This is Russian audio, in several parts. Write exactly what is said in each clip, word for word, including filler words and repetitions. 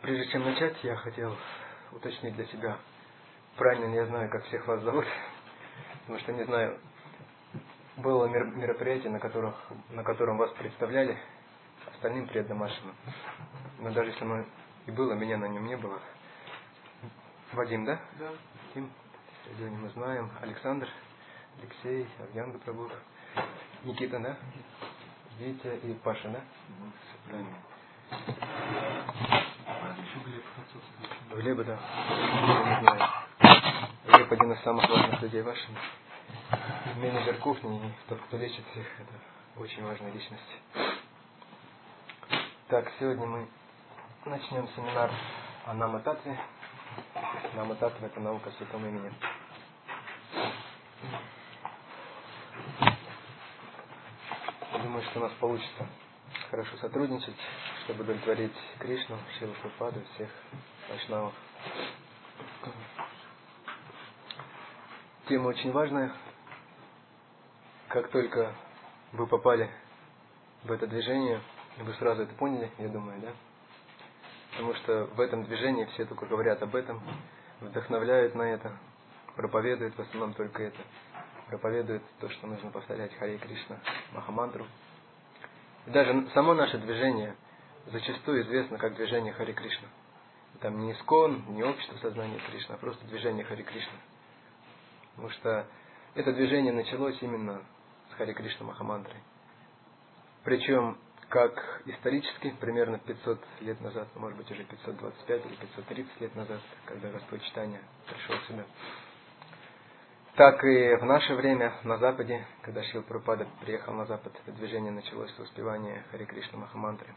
Прежде чем начать, я хотел уточнить для себя, правильно ли я знаю, как всех вас зовут, потому что не знаю, было мероприятие, на, которых, на котором вас представляли остальным преддомашным. Но даже если оно и было, меня на нем не было. Вадим, да? Да. Вадим, сегодня мы знаем. Александр, Алексей, Авьянга Прабу, Никита, да? Витя и Паша, да? Угу. Правильно. Еще Глеб отцов. Глеба, да. Я не знаю. Глеб один из самых важных людей ваших. Менеджер кухни и тот, кто лечит всех. Это очень важная личность. Так, сегодня мы начнем семинар о Нама-Татве. Нама-Татва — это наука о святом имени. Я думаю, что у нас получится хорошо сотрудничать, чтобы удовлетворить Кришну, Шрилу Прабхупаду, всех вайшнавов. Тема очень важная. Как только вы попали в это движение, вы сразу это поняли, я думаю, да? Потому что в этом движении все только говорят об этом, вдохновляют на это, проповедуют в основном только это. Проповедуют то, что нужно повторять Харе Кришна, Махамантру. И даже само наше движение зачастую известно как движение Харе Кришна. Там не искон, не общество сознания Кришны, а просто движение Харе Кришна. Потому что это движение началось именно с Харе Кришна Махамантры. Причем, как исторически, примерно пятьсот лет назад, может быть уже пятьсот двадцать пять или пятьсот тридцать лет назад, когда Господь Чайтанья пришел сюда, так и в наше время на Западе, когда Шрила Прабхупада приехал на Запад, это движение началось с воспевания Харе Кришна Махамантры.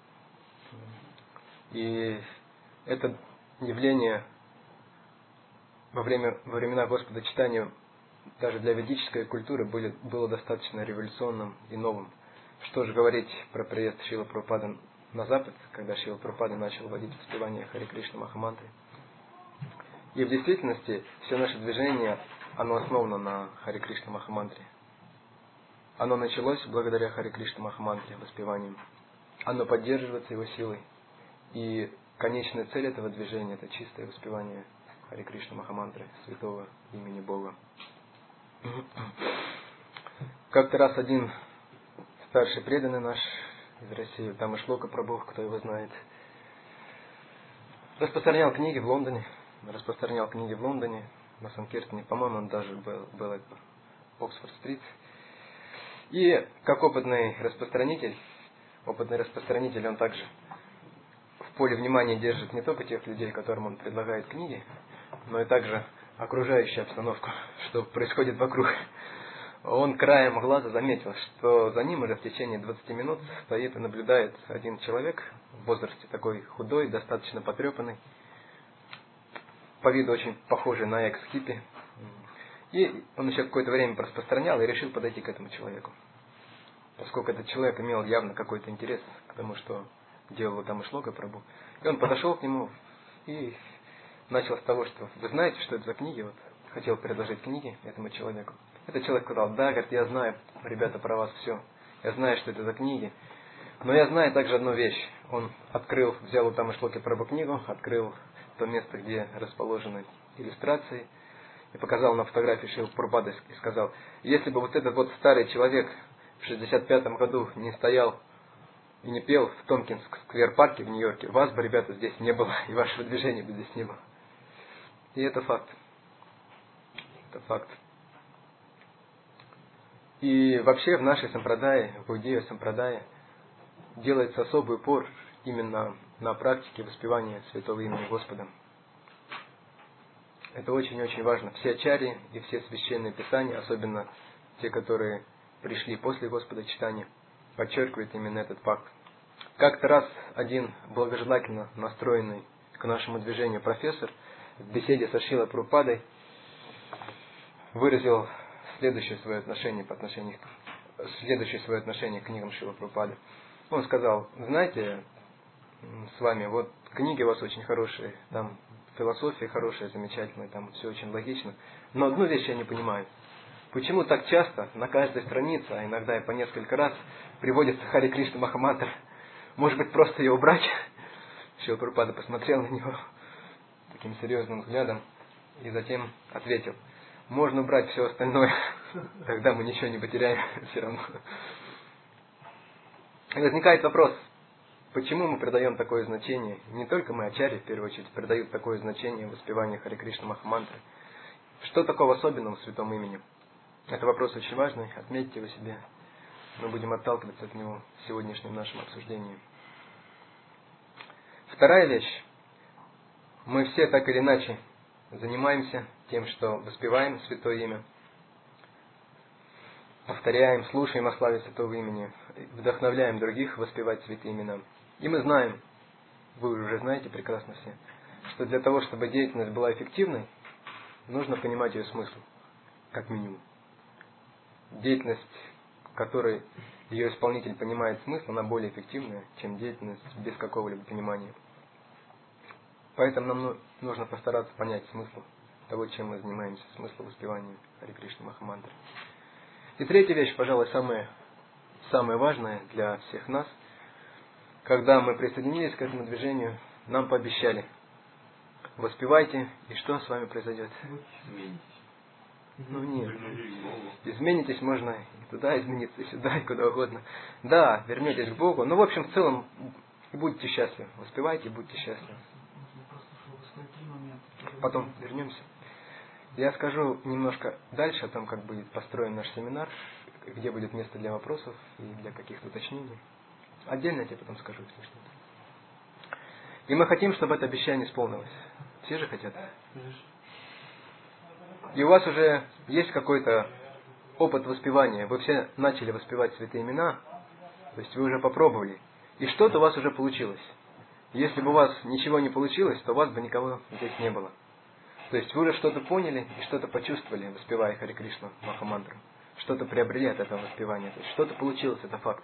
И это явление во, время, во времена Господа Чайтаньи даже для ведической культуры были, было достаточно революционным и новым. Что же говорить про приезд Шрилы Прабхупады на Запад, когда Шрила Прабхупада начал вводить воспевание Харе Кришна Махамантры. И в действительности все наше движение, оно основано на Харе Кришна Махамантре. Оно началось благодаря Харе Кришна Махамантре, воспеванием. Оно поддерживается его силой. И конечная цель этого движения — это чистое воспевание Харе Кришна Махамантры, святого имени Бога. Как-то раз один старший преданный наш из России, там и Шлока Прабhu, кто его знает, распространял книги в Лондоне, распространял книги в Лондоне, на Санкиртане, по-моему, он даже был, был это Оксфорд-стрит. И как опытный распространитель, опытный распространитель, он также в поле внимания держит не только тех людей, которым он предлагает книги, но и также окружающую обстановку, что происходит вокруг. Он краем глаза заметил, что за ним уже в течение двадцати минут стоит и наблюдает один человек в возрасте такой худой, достаточно потрепанный, по виду очень похожий на экс-хиппи. И он еще какое-то время распространял и решил подойти к этому человеку. Поскольку этот человек имел явно какой-то интерес к тому, что делал там и Шлока Прабху. И он подошел к нему и начал с того, что вы знаете, что это за книги? Вот хотел предложить книги этому человеку. Этот человек сказал: да, говорит, я знаю, ребята, про вас все. Я знаю, что это за книги. Но я знаю также одну вещь. Он открыл, взял у там и Шлоки Прабху книгу, открыл то место, где расположены иллюстрации, и показал на фотографии Шрилы Прабхупады и сказал: если бы вот этот вот старый человек в шестьдесят пятом году не стоял и не пел в Томпкинс-сквер-парке в Нью-Йорке, вас бы, ребята, здесь не было, и вашего движения бы здесь не было. И это факт. Это факт. И вообще в нашей сампрадае, в Гаудия сампрадае, делается особый упор именно на практике воспевания святого имени Господа. Это очень-очень важно. Все ачарьи и все священные писания, особенно те, которые пришли после Господа Чайтаньи, подчеркивают именно этот факт. Как-то раз один благожелательно настроенный к нашему движению профессор в беседе со Шрилой Прабхупадой выразил следующее свое отношение по отношению к, следующее свое отношение к книгам Шрилы Прабхупады. Он сказал: знаете, с вами, вот книги у вас очень хорошие, там философия хорошая, замечательная, там все очень логично, но одну вещь я не понимаю. Почему так часто на каждой странице, а иногда и по несколько раз, приводится Харе Кришна Махамантра? Может быть, просто ее убрать? Шрила Прабхупада посмотрел на него таким серьезным взглядом и затем ответил: можно убрать все остальное, тогда мы ничего не потеряем все равно. И возникает вопрос, почему мы придаем такое значение, не только мы, ачарьи в первую очередь, придают такое значение воспеванию Харе Кришна Махамантры. Что такого особенного в святом имени? Это вопрос очень важный, отметьте его себе. Мы будем отталкиваться от него в сегодняшнем нашем обсуждении. Вторая вещь. Мы все так или иначе занимаемся тем, что воспеваем святое имя, повторяем, слушаем о славе святого имени, вдохновляем других воспевать святые имена. И мы знаем, вы уже знаете прекрасно все, что для того, чтобы деятельность была эффективной, нужно понимать ее смысл, как минимум. Деятельность, в которой ее исполнитель понимает смысл, она более эффективная, чем деятельность без какого-либо понимания. Поэтому нам нужно постараться понять смысл того, чем мы занимаемся, смысл воспевания Харе Кришна Махамантры. И третья вещь, пожалуй, самая, самая важная для всех нас. Когда мы присоединились к этому движению, нам пообещали: воспевайте, и что с вами произойдет? Ну нет. Изменитесь можно и туда измениться, и сюда, и куда угодно. Да, вернетесь к Богу. Но в общем, в целом, будьте счастливы. Воспевайте, будьте счастливы. Потом вернемся. Я скажу немножко дальше о том, как будет построен наш семинар, где будет место для вопросов и для каких-то уточнений. Отдельно я тебе потом скажу, если что-то. И мы хотим, чтобы это обещание исполнилось. Все же хотят? И у вас уже есть какой-то опыт воспевания. Вы все начали воспевать святые имена, то есть вы уже попробовали. И что-то у вас уже получилось. Если бы у вас ничего не получилось, то у вас бы никого здесь не было. То есть вы уже что-то поняли и что-то почувствовали, воспевая Харе Кришна Махамантру. Что-то приобрели от этого воспевания. То есть что-то получилось, это факт.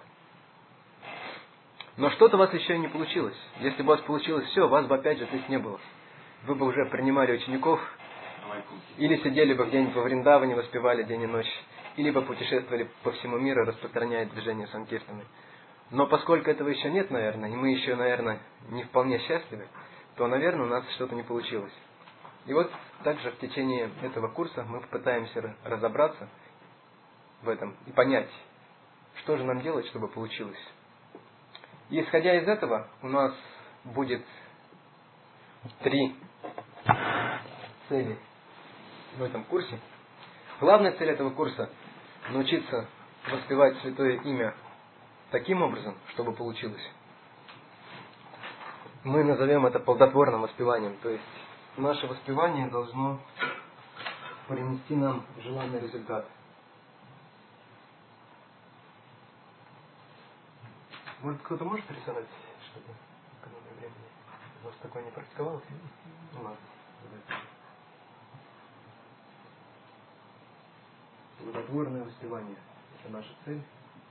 Но что-то у вас еще не получилось. Если бы у вас получилось все, вас бы опять же здесь не было. Вы бы уже принимали учеников, или сидели бы где-нибудь во Вриндаване, воспевали день и ночь, или бы путешествовали по всему миру, распространяя движение Санкиртаны. Но поскольку этого еще нет, наверное, и мы еще, наверное, не вполне счастливы, то, наверное, у нас что-то не получилось. И вот также в течение этого курса мы попытаемся разобраться в этом и понять, что же нам делать, чтобы получилось. И исходя из этого, у нас будет три цели в этом курсе. Главная цель этого курса – научиться воспевать святое имя таким образом, чтобы получилось. Мы назовем это плодотворным воспеванием. То есть наше воспевание должно принести нам желанный результат. Может, кто-то может рисовать что-то? Экономия времени. У вас такое не практиковалось? Ну ладно. Плодотворное воспевание. Это наша цель.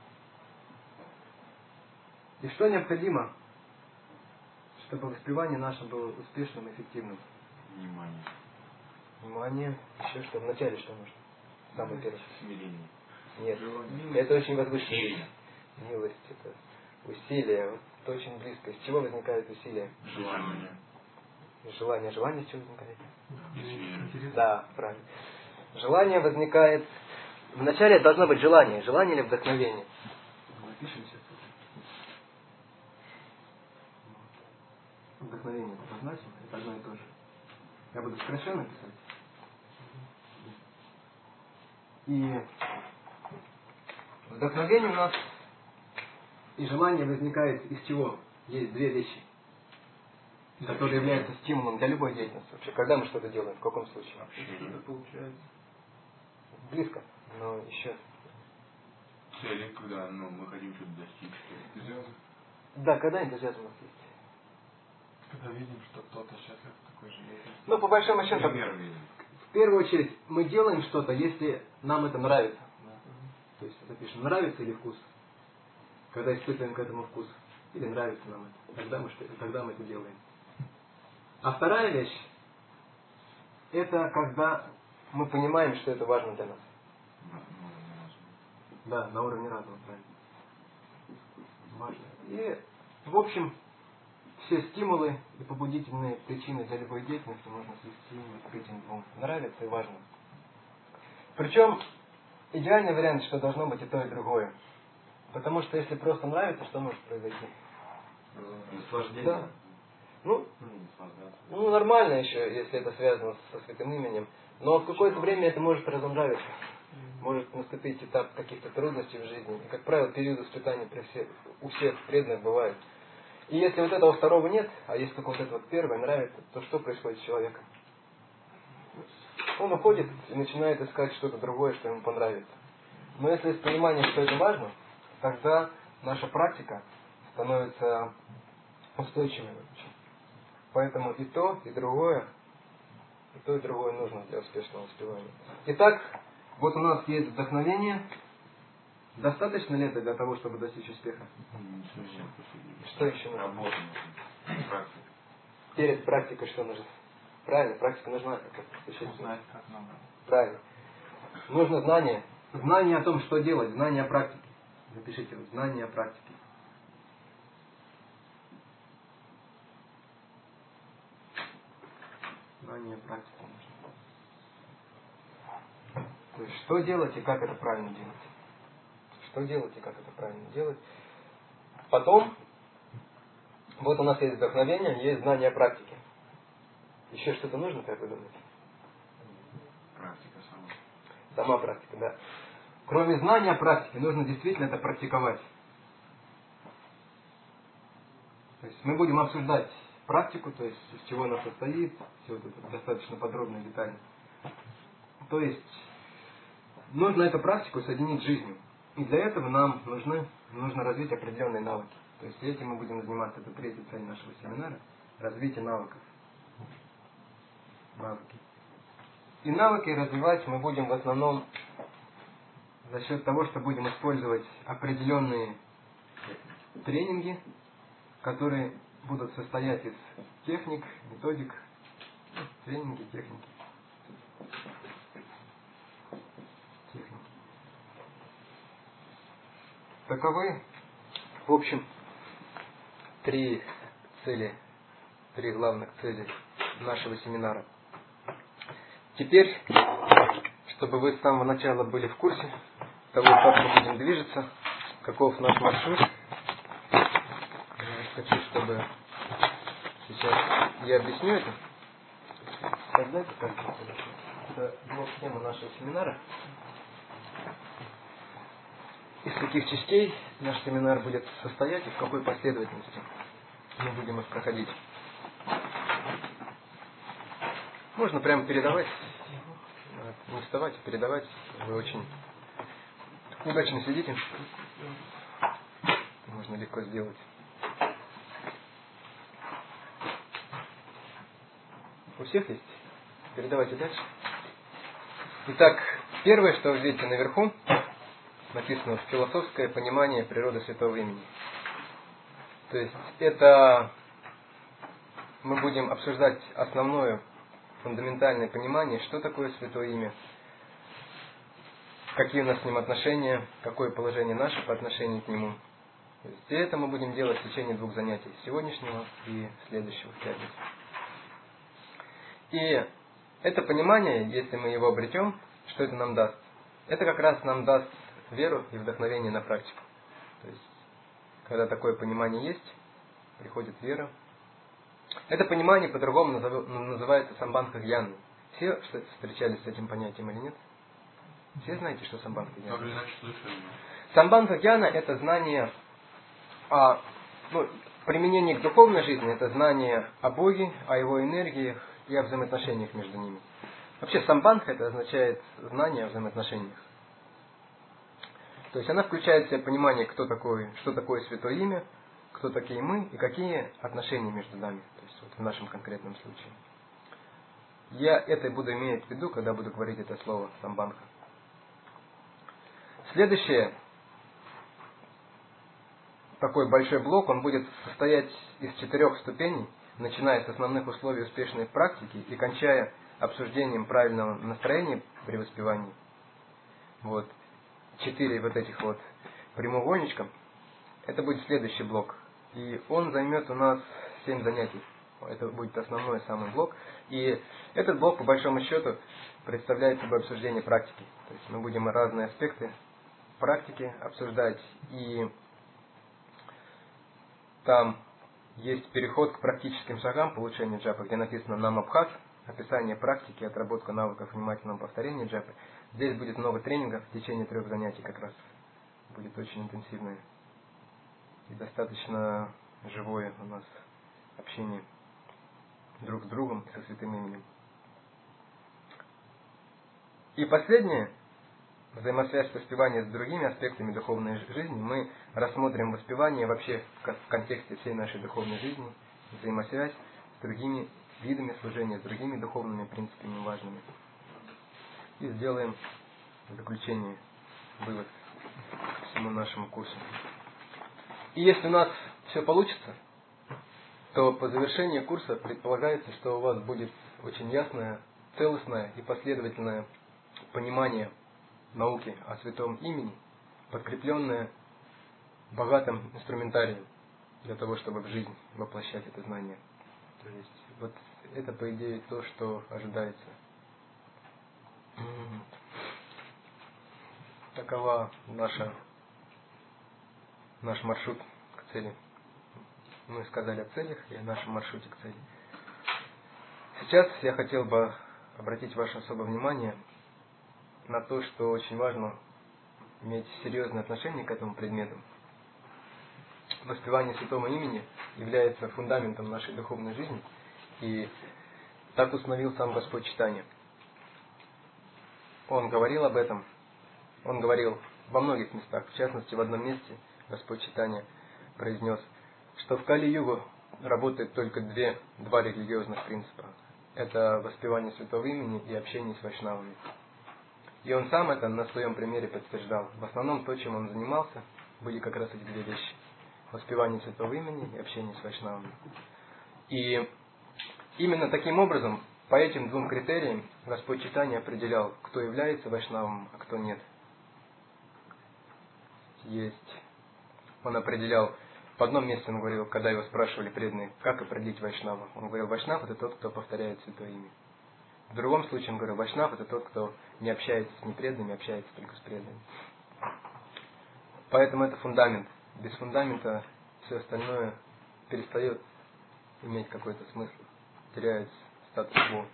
И что необходимо, чтобы воспевание наше было успешным и эффективным? Внимание. Внимание. Еще что? Вначале что нужно? Самое первое. Смирение. Нет. Это очень возвышенное. Милость. Это усилие. Вот это очень близко. Из чего возникает усилие? Желание. Желание. Желание с чего возникает? Интерес. Да, правильно. Желание возникает... Вначале должно быть желание. Желание или вдохновение? Напишем сейчас. Вдохновение это позначено, это одно и то же. Я буду сокращенно писать. И вдохновение у нас и желание возникает из чего? Есть две вещи, которые являются стимулом для любой деятельности. Вообще, когда мы что-то делаем, в каком случае? Что-то получается. Близко, но еще. Цели, когда ну, мы хотим что-то достичь. Энтузиазм. Да, когда энтузиазм у нас есть? Когда видим, что кто-то счастлив такой же. Ну, по большому счету, Пример видим. в первую очередь, мы делаем что-то, если нам это нравится. То есть, это пишем, нравится или вкус. Когда испытываем к этому вкус. Или нравится нам это. Тогда мы, что, тогда мы это делаем. А вторая вещь, это когда мы понимаем, что это важно для нас. Да, на уровне разума, правильно. Важно. И, в общем, все стимулы и побудительные причины для любой деятельности можно свести к этим двум. Нравится и важно. Причем идеальный вариант, что должно быть и то, и другое. Потому что если просто нравится, что может произойти? Наслаждение. Да. Ну, Ну, наслаждаться. ну, нормально еще, если это связано со святым именем. Но в какое-то время это может разонравиться. Может наступить этап каких-то трудностей в жизни. И, как правило, периоды испытаний при всех, у всех преданных бывают. И если вот этого второго нет, а есть только вот это вот первое, нравится, то что происходит с человеком? Он уходит и начинает искать что-то другое, что ему понравится. Но если есть понимание, что это важно, тогда наша практика становится устойчивой. Поэтому и то, и другое, и то, и другое нужно для успешного успевания. Итак, вот у нас есть вдохновение. Достаточно ли это для того, чтобы достичь успеха? Не совсем. Что еще нужно? Работа. Практика. Перед практикой что нужно? Правильно, практика нужна как существенно. Узнать, как надо. Правильно. Нужно знание. Знание о том, что делать, знание о практике. Запишите, вот, знание о практике. Знание о практике нужно. То есть, что делать и как это правильно делать. Что делать и как это правильно делать. Потом, вот у нас есть вдохновение, есть знание о практике. Еще что-то нужно, как вы думаете? Практика сама. Сама практика, да. Кроме знания о практике, нужно действительно это практиковать. То есть мы будем обсуждать практику, то есть из чего она состоит, все вот это достаточно подробно и детально. То есть нужно эту практику соединить с жизнью. И для этого нам нужны, нужно развить определенные навыки. То есть этим мы будем заниматься. Это третья цель нашего семинара. Развитие навыков. Навыки. И навыки развивать мы будем в основном за счет того, что будем использовать определенные тренинги, которые будут состоять из техник, методик, тренинги, техники. техники. Таковы, в общем, три цели, три главных цели нашего семинара. Теперь, чтобы вы с самого начала были в курсе того, как мы будем движется, каков наш маршрут, я хочу, чтобы сейчас я объясню это. Создайте картинку. Это блок тема нашего семинара. Из каких частей наш семинар будет состоять и в какой последовательности мы будем их проходить. Можно прямо передавать, не вставать, а передавать. Вы очень удачно сидите. Можно легко сделать. У всех есть? Передавайте дальше. Итак, первое, что вы видите наверху, написано «Философское понимание природы святого имени». То есть это мы будем обсуждать основное фундаментальное понимание, что такое святое имя, какие у нас с ним отношения, какое положение наше по отношению к нему. То есть, и это мы будем делать в течение двух занятий, сегодняшнего и следующего в пятницу. И это понимание, если мы его обретем, что это нам даст? Это как раз нам даст веру и вдохновение на практику. То есть, когда такое понимание есть, приходит вера. Это понимание по-другому называется самбандха гьяна. Все встречались с этим понятием или нет? Все знаете, что самбандха гьяна? Так или иначе слышали. Самбандха гьяна это знание о, ну, применении к духовной жизни, это знание о Боге, о Его энергиях и о взаимоотношениях между ними. Вообще самбандха это означает знание о взаимоотношениях. То есть она включает в себя понимание, кто такой, что такое святое имя, кто такие мы и какие отношения между нами, то есть вот в нашем конкретном случае. Я это буду иметь в виду, когда буду говорить это слово самбандха. Следующее, такой большой блок, он будет состоять из четырех ступеней, начиная с основных условий успешной практики и кончая обсуждением правильного настроения при воспевании. Вот. Четыре вот этих вот прямоугольничка. Это будет следующий блок. И он займет у нас семь занятий. Это будет основной самый блок. И этот блок, по большому счету, представляет собой обсуждение практики. То есть мы будем разные аспекты практики обсуждать. И там есть переход к практическим шагам получения джапы, где написано намабхас, описание практики, отработка навыков внимательного повторения джапы. Здесь будет много тренингов в течение трех занятий как раз. Будет очень интенсивное и достаточно живое у нас общение друг с другом, со святым именем. И последнее, взаимосвязь воспевания с другими аспектами духовной жизни, мы рассмотрим воспевание вообще в контексте всей нашей духовной жизни, взаимосвязь с другими видами служения, с другими духовными принципами важными. И сделаем в заключение вывод к всему нашему курсу. И если у нас все получится, то по завершении курса предполагается, что у вас будет очень ясное, целостное и последовательное понимание науки о святом имени, подкрепленное богатым инструментарием для того, чтобы в жизнь воплощать это знание. То есть вот это, по идее, то, что ожидается. Такова наша, наш маршрут к цели. Мы сказали о целях и о нашем маршруте к цели. Сейчас я хотел бы обратить ваше особое внимание на то, что очень важно иметь серьезное отношение к этому предмету. Воспевание святого имени является фундаментом нашей духовной жизни, и так установил сам Господь Чайтанья. Он говорил об этом, он говорил во многих местах, в частности в одном месте Господь Чайтанья произнес, что в Кали-югу работает только две, два религиозных принципа. Это воспевание святого имени и общение с вайшнавами. И он сам это на своем примере подтверждал. В основном то, чем он занимался, были как раз эти две вещи. Воспевание святого имени и общение с вайшнавами. И именно таким образом, по этим двум критериям, Господь Чайтанья определял, кто является вайшнавом, а кто нет. Есть. Он определял, в одном месте он говорил, когда его спрашивали преданные, как определить вайшнава. Он говорил, вайшнав это тот, кто повторяет святое имя. В другом случае он говорил, вайшнав это тот, кто не общается с непреданными, общается только с преданными. Поэтому это фундамент. Без фундамента все остальное перестает иметь какой-то смысл, теряет статус-кво.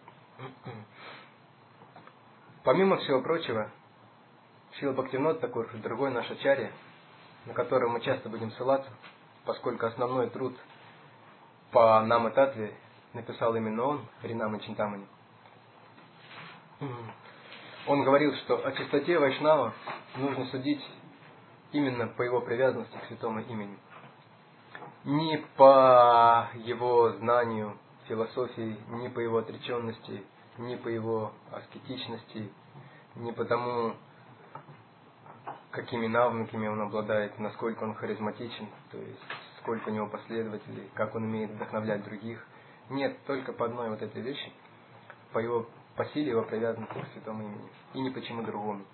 Помимо всего прочего, Шрила Бхактивинода Тхакур, другой наш ачарья, на которого мы часто будем ссылаться, поскольку основной труд по Нама-татве написал именно он, Харинама Чинтамани. Он говорил, что о чистоте вайшнава нужно судить именно по его привязанности к святому имени. Не по его знанию философии, не по его отреченности, не по его аскетичности, не по тому, какими навыками он обладает, насколько он харизматичен, то есть сколько у него последователей, как он умеет вдохновлять других. Нет, только по одной вот этой вещи, по его по силе его привязанности к святому имени, и ни почему другому.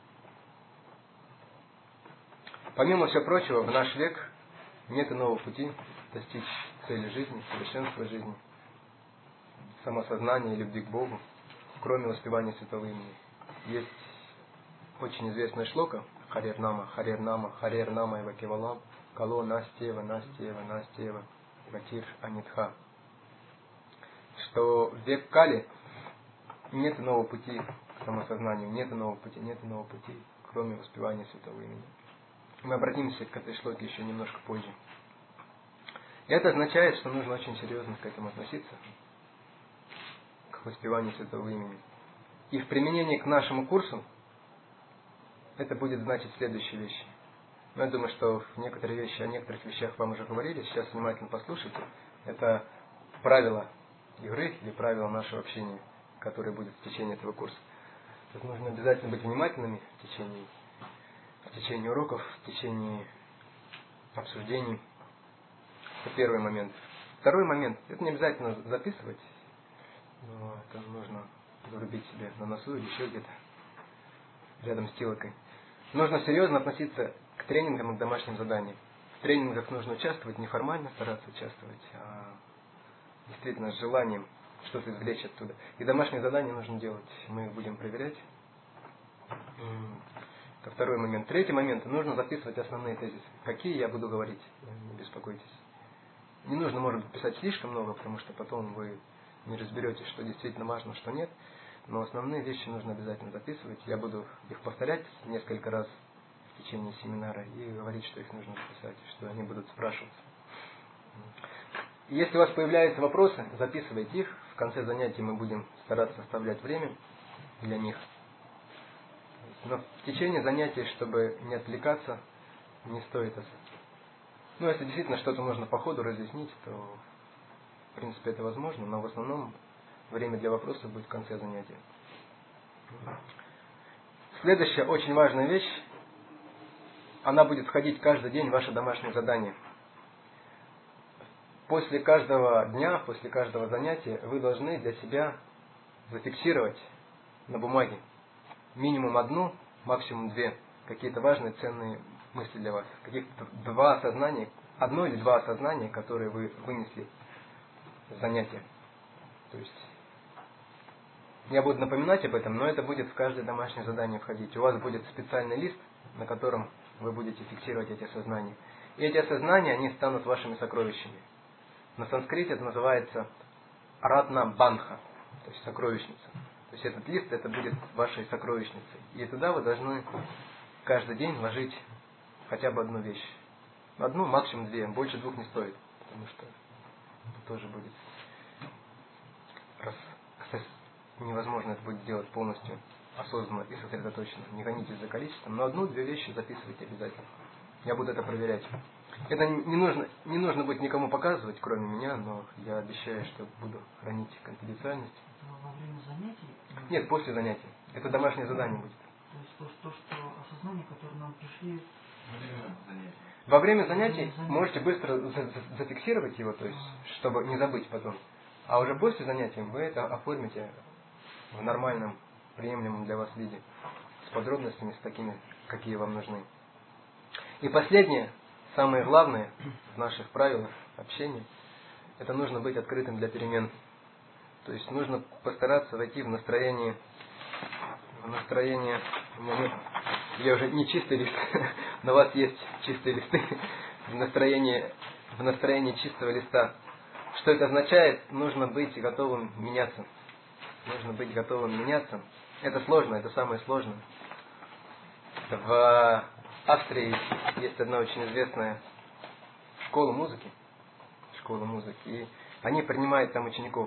Помимо всего прочего, в наш век нет иного пути достичь цели жизни, совершенства жизни, самосознания и любви к Богу, кроме воспевания святого имени. Есть очень известная шлока Харер Нама, Харер Нама, Харер Нама Эва Кевалам, Кало Настева, Настева, Настева, Ватир Анитха. Что в век Кали нет иного пути к самосознанию, нет иного пути, нет иного пути, кроме воспевания святого имени. Мы обратимся к этой шлоке еще немножко позже. И это означает, что нужно очень серьезно к этому относиться, к воспеванию святого имени. И в применении к нашему курсу это будет значить следующие вещи. Но я думаю, что в некоторые вещи, о некоторых вещах вам уже говорили, сейчас внимательно послушайте. Это правила игры или правила нашего общения, которые будут в течение этого курса. Тут нужно обязательно быть внимательными в течение, в течение уроков, в течение обсуждений. Это первый момент. Второй момент. Это не обязательно записывать, но это нужно зарубить себе на носу или еще где-то рядом с телкой. Нужно серьезно относиться к тренингам и к домашним заданиям. В тренингах нужно участвовать, неформально стараться участвовать, а действительно с желанием что-то извлечь оттуда. И домашние задания нужно делать. Мы их будем проверять. Это второй момент. Третий момент. Нужно записывать основные тезисы. Какие я буду говорить. Не беспокойтесь. Не нужно, может быть, писать слишком много, потому что потом вы не разберетесь, что действительно важно, что нет. Но основные вещи нужно обязательно записывать. Я буду их повторять несколько раз в течение семинара и говорить, что их нужно записать, что они будут спрашиваться. Если у вас появляются вопросы, записывайте их. В конце занятий мы будем стараться оставлять время для них. Но в течение занятий, чтобы не отвлекаться, не стоит это. Ну, если действительно что-то нужно по ходу разъяснить, то в принципе это возможно, но в основном время для вопросов будет в конце занятия. Следующая очень важная вещь, она будет входить каждый день в ваше домашнее задание. После каждого дня, после каждого занятия вы должны для себя зафиксировать на бумаге минимум одну, максимум две какие-то важные, ценные мысли для вас. Каких-то два осознания, одно или два осознания, которые вы вынесли с занятия. То есть я буду напоминать об этом, но это будет в каждое домашнее задание входить. У вас будет специальный лист, на котором вы будете фиксировать эти осознания. И эти осознания, они станут вашими сокровищами. На санскрите это называется Ратна Банха, то есть сокровищница. То есть этот лист, это будет вашей сокровищницей. И туда вы должны каждый день вложить хотя бы одну вещь. Одну, максимум две. Больше двух не стоит. Потому что это тоже будет... Раз, кстати, невозможно это будет делать полностью осознанно и сосредоточенно. Не гонитесь за количеством, но одну-две вещи записывайте обязательно. Я буду это проверять. Это не нужно, не нужно будет никому показывать, кроме меня, но я обещаю, что буду хранить конфиденциальность. Во время занятий? Нет, после занятий. Это домашнее задание будет. То есть то, то что осознание, которое нам пришли... Во время занятий можете быстро за- за- зафиксировать его, то есть, чтобы не забыть потом. А уже после занятий вы это оформите в нормальном, приемлемом для вас виде. С подробностями, с такими, какие вам нужны. И последнее, самое главное в наших правилах общения, это нужно быть открытым для перемен. То есть нужно постараться войти в настроение, в настроение, у меня нет, я уже не чистый лист, но у вас есть чистые листы, в настроении, в настроении чистого листа. Что это означает? Нужно быть готовым меняться. Нужно быть готовым меняться. Это сложно, это самое сложное. В Австрии есть одна очень известная школа музыки. Школа музыки. И они принимают там учеников.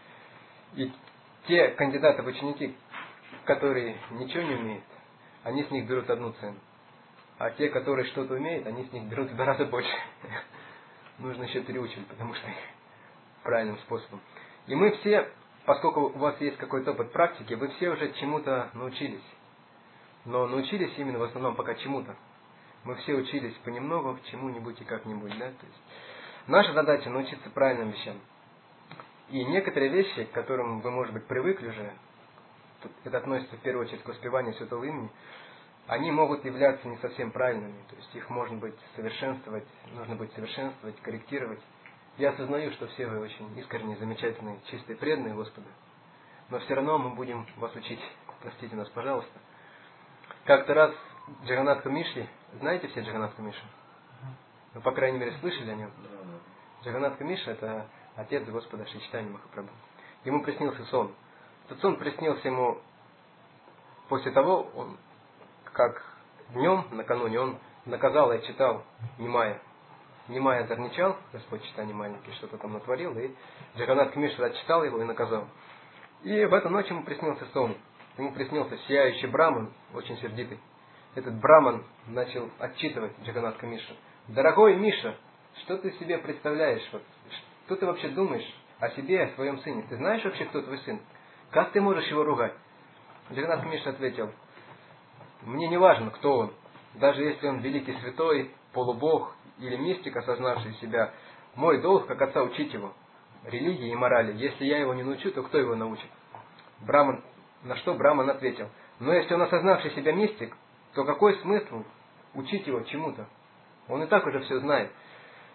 И те кандидаты в ученики, которые ничего не умеют, они с них берут одну цену. А те, которые что-то умеют, они с них берут в два раза больше. Нужно еще переучивать, потому что правильным способом. И мы все, поскольку у вас есть какой-то опыт практики, вы все уже чему-то научились. Но научились именно в основном пока чему-то. Мы все учились понемногу, чему-нибудь и как-нибудь. Да? То есть наша задача научиться правильным вещам. И некоторые вещи, к которым вы, может быть, привыкли уже, это относится в первую очередь к воспеванию Святого Имени, они могут являться не совсем правильными. То есть их можно быть совершенствовать, нужно быть совершенствовать, корректировать. Я осознаю, что все вы очень искренние, замечательные, чистые, преданные Господу. Но все равно мы будем вас учить. Простите нас, пожалуйста. Как-то раз Джаганатха Миши, знаете все Джаганатха Мишу? Ну, по крайней мере, слышали о нем? Джаганатха Миша — это отец Господа Шри Чайтаньи Махапрабху. Ему приснился сон. Этот сон приснился ему после того, он, как днем, накануне, он наказал и читал Нимая. Нимая зарничал, Господь Чайтанья маленький, что-то там натворил, и Джаганатха Миша отчитал его и наказал. И в эту ночь ему приснился сон. Ему приснился сияющий браман, очень сердитый. Этот браман начал отчитывать Джаганатха Мишу. Дорогой Миша, что ты себе представляешь? Вот, что ты вообще думаешь о себе, о своем сыне? Ты знаешь вообще, кто твой сын? Как ты можешь его ругать? Джаганатха Миша ответил: мне не важно, кто он. Даже если он великий святой, полубог или мистик, осознавший себя, мой долг, как отца, учить его религии и морали. Если я его не научу, то кто его научит? Браман, на что Браман ответил: но если он осознавший себя мистик, то какой смысл учить его чему-то? Он и так уже все знает.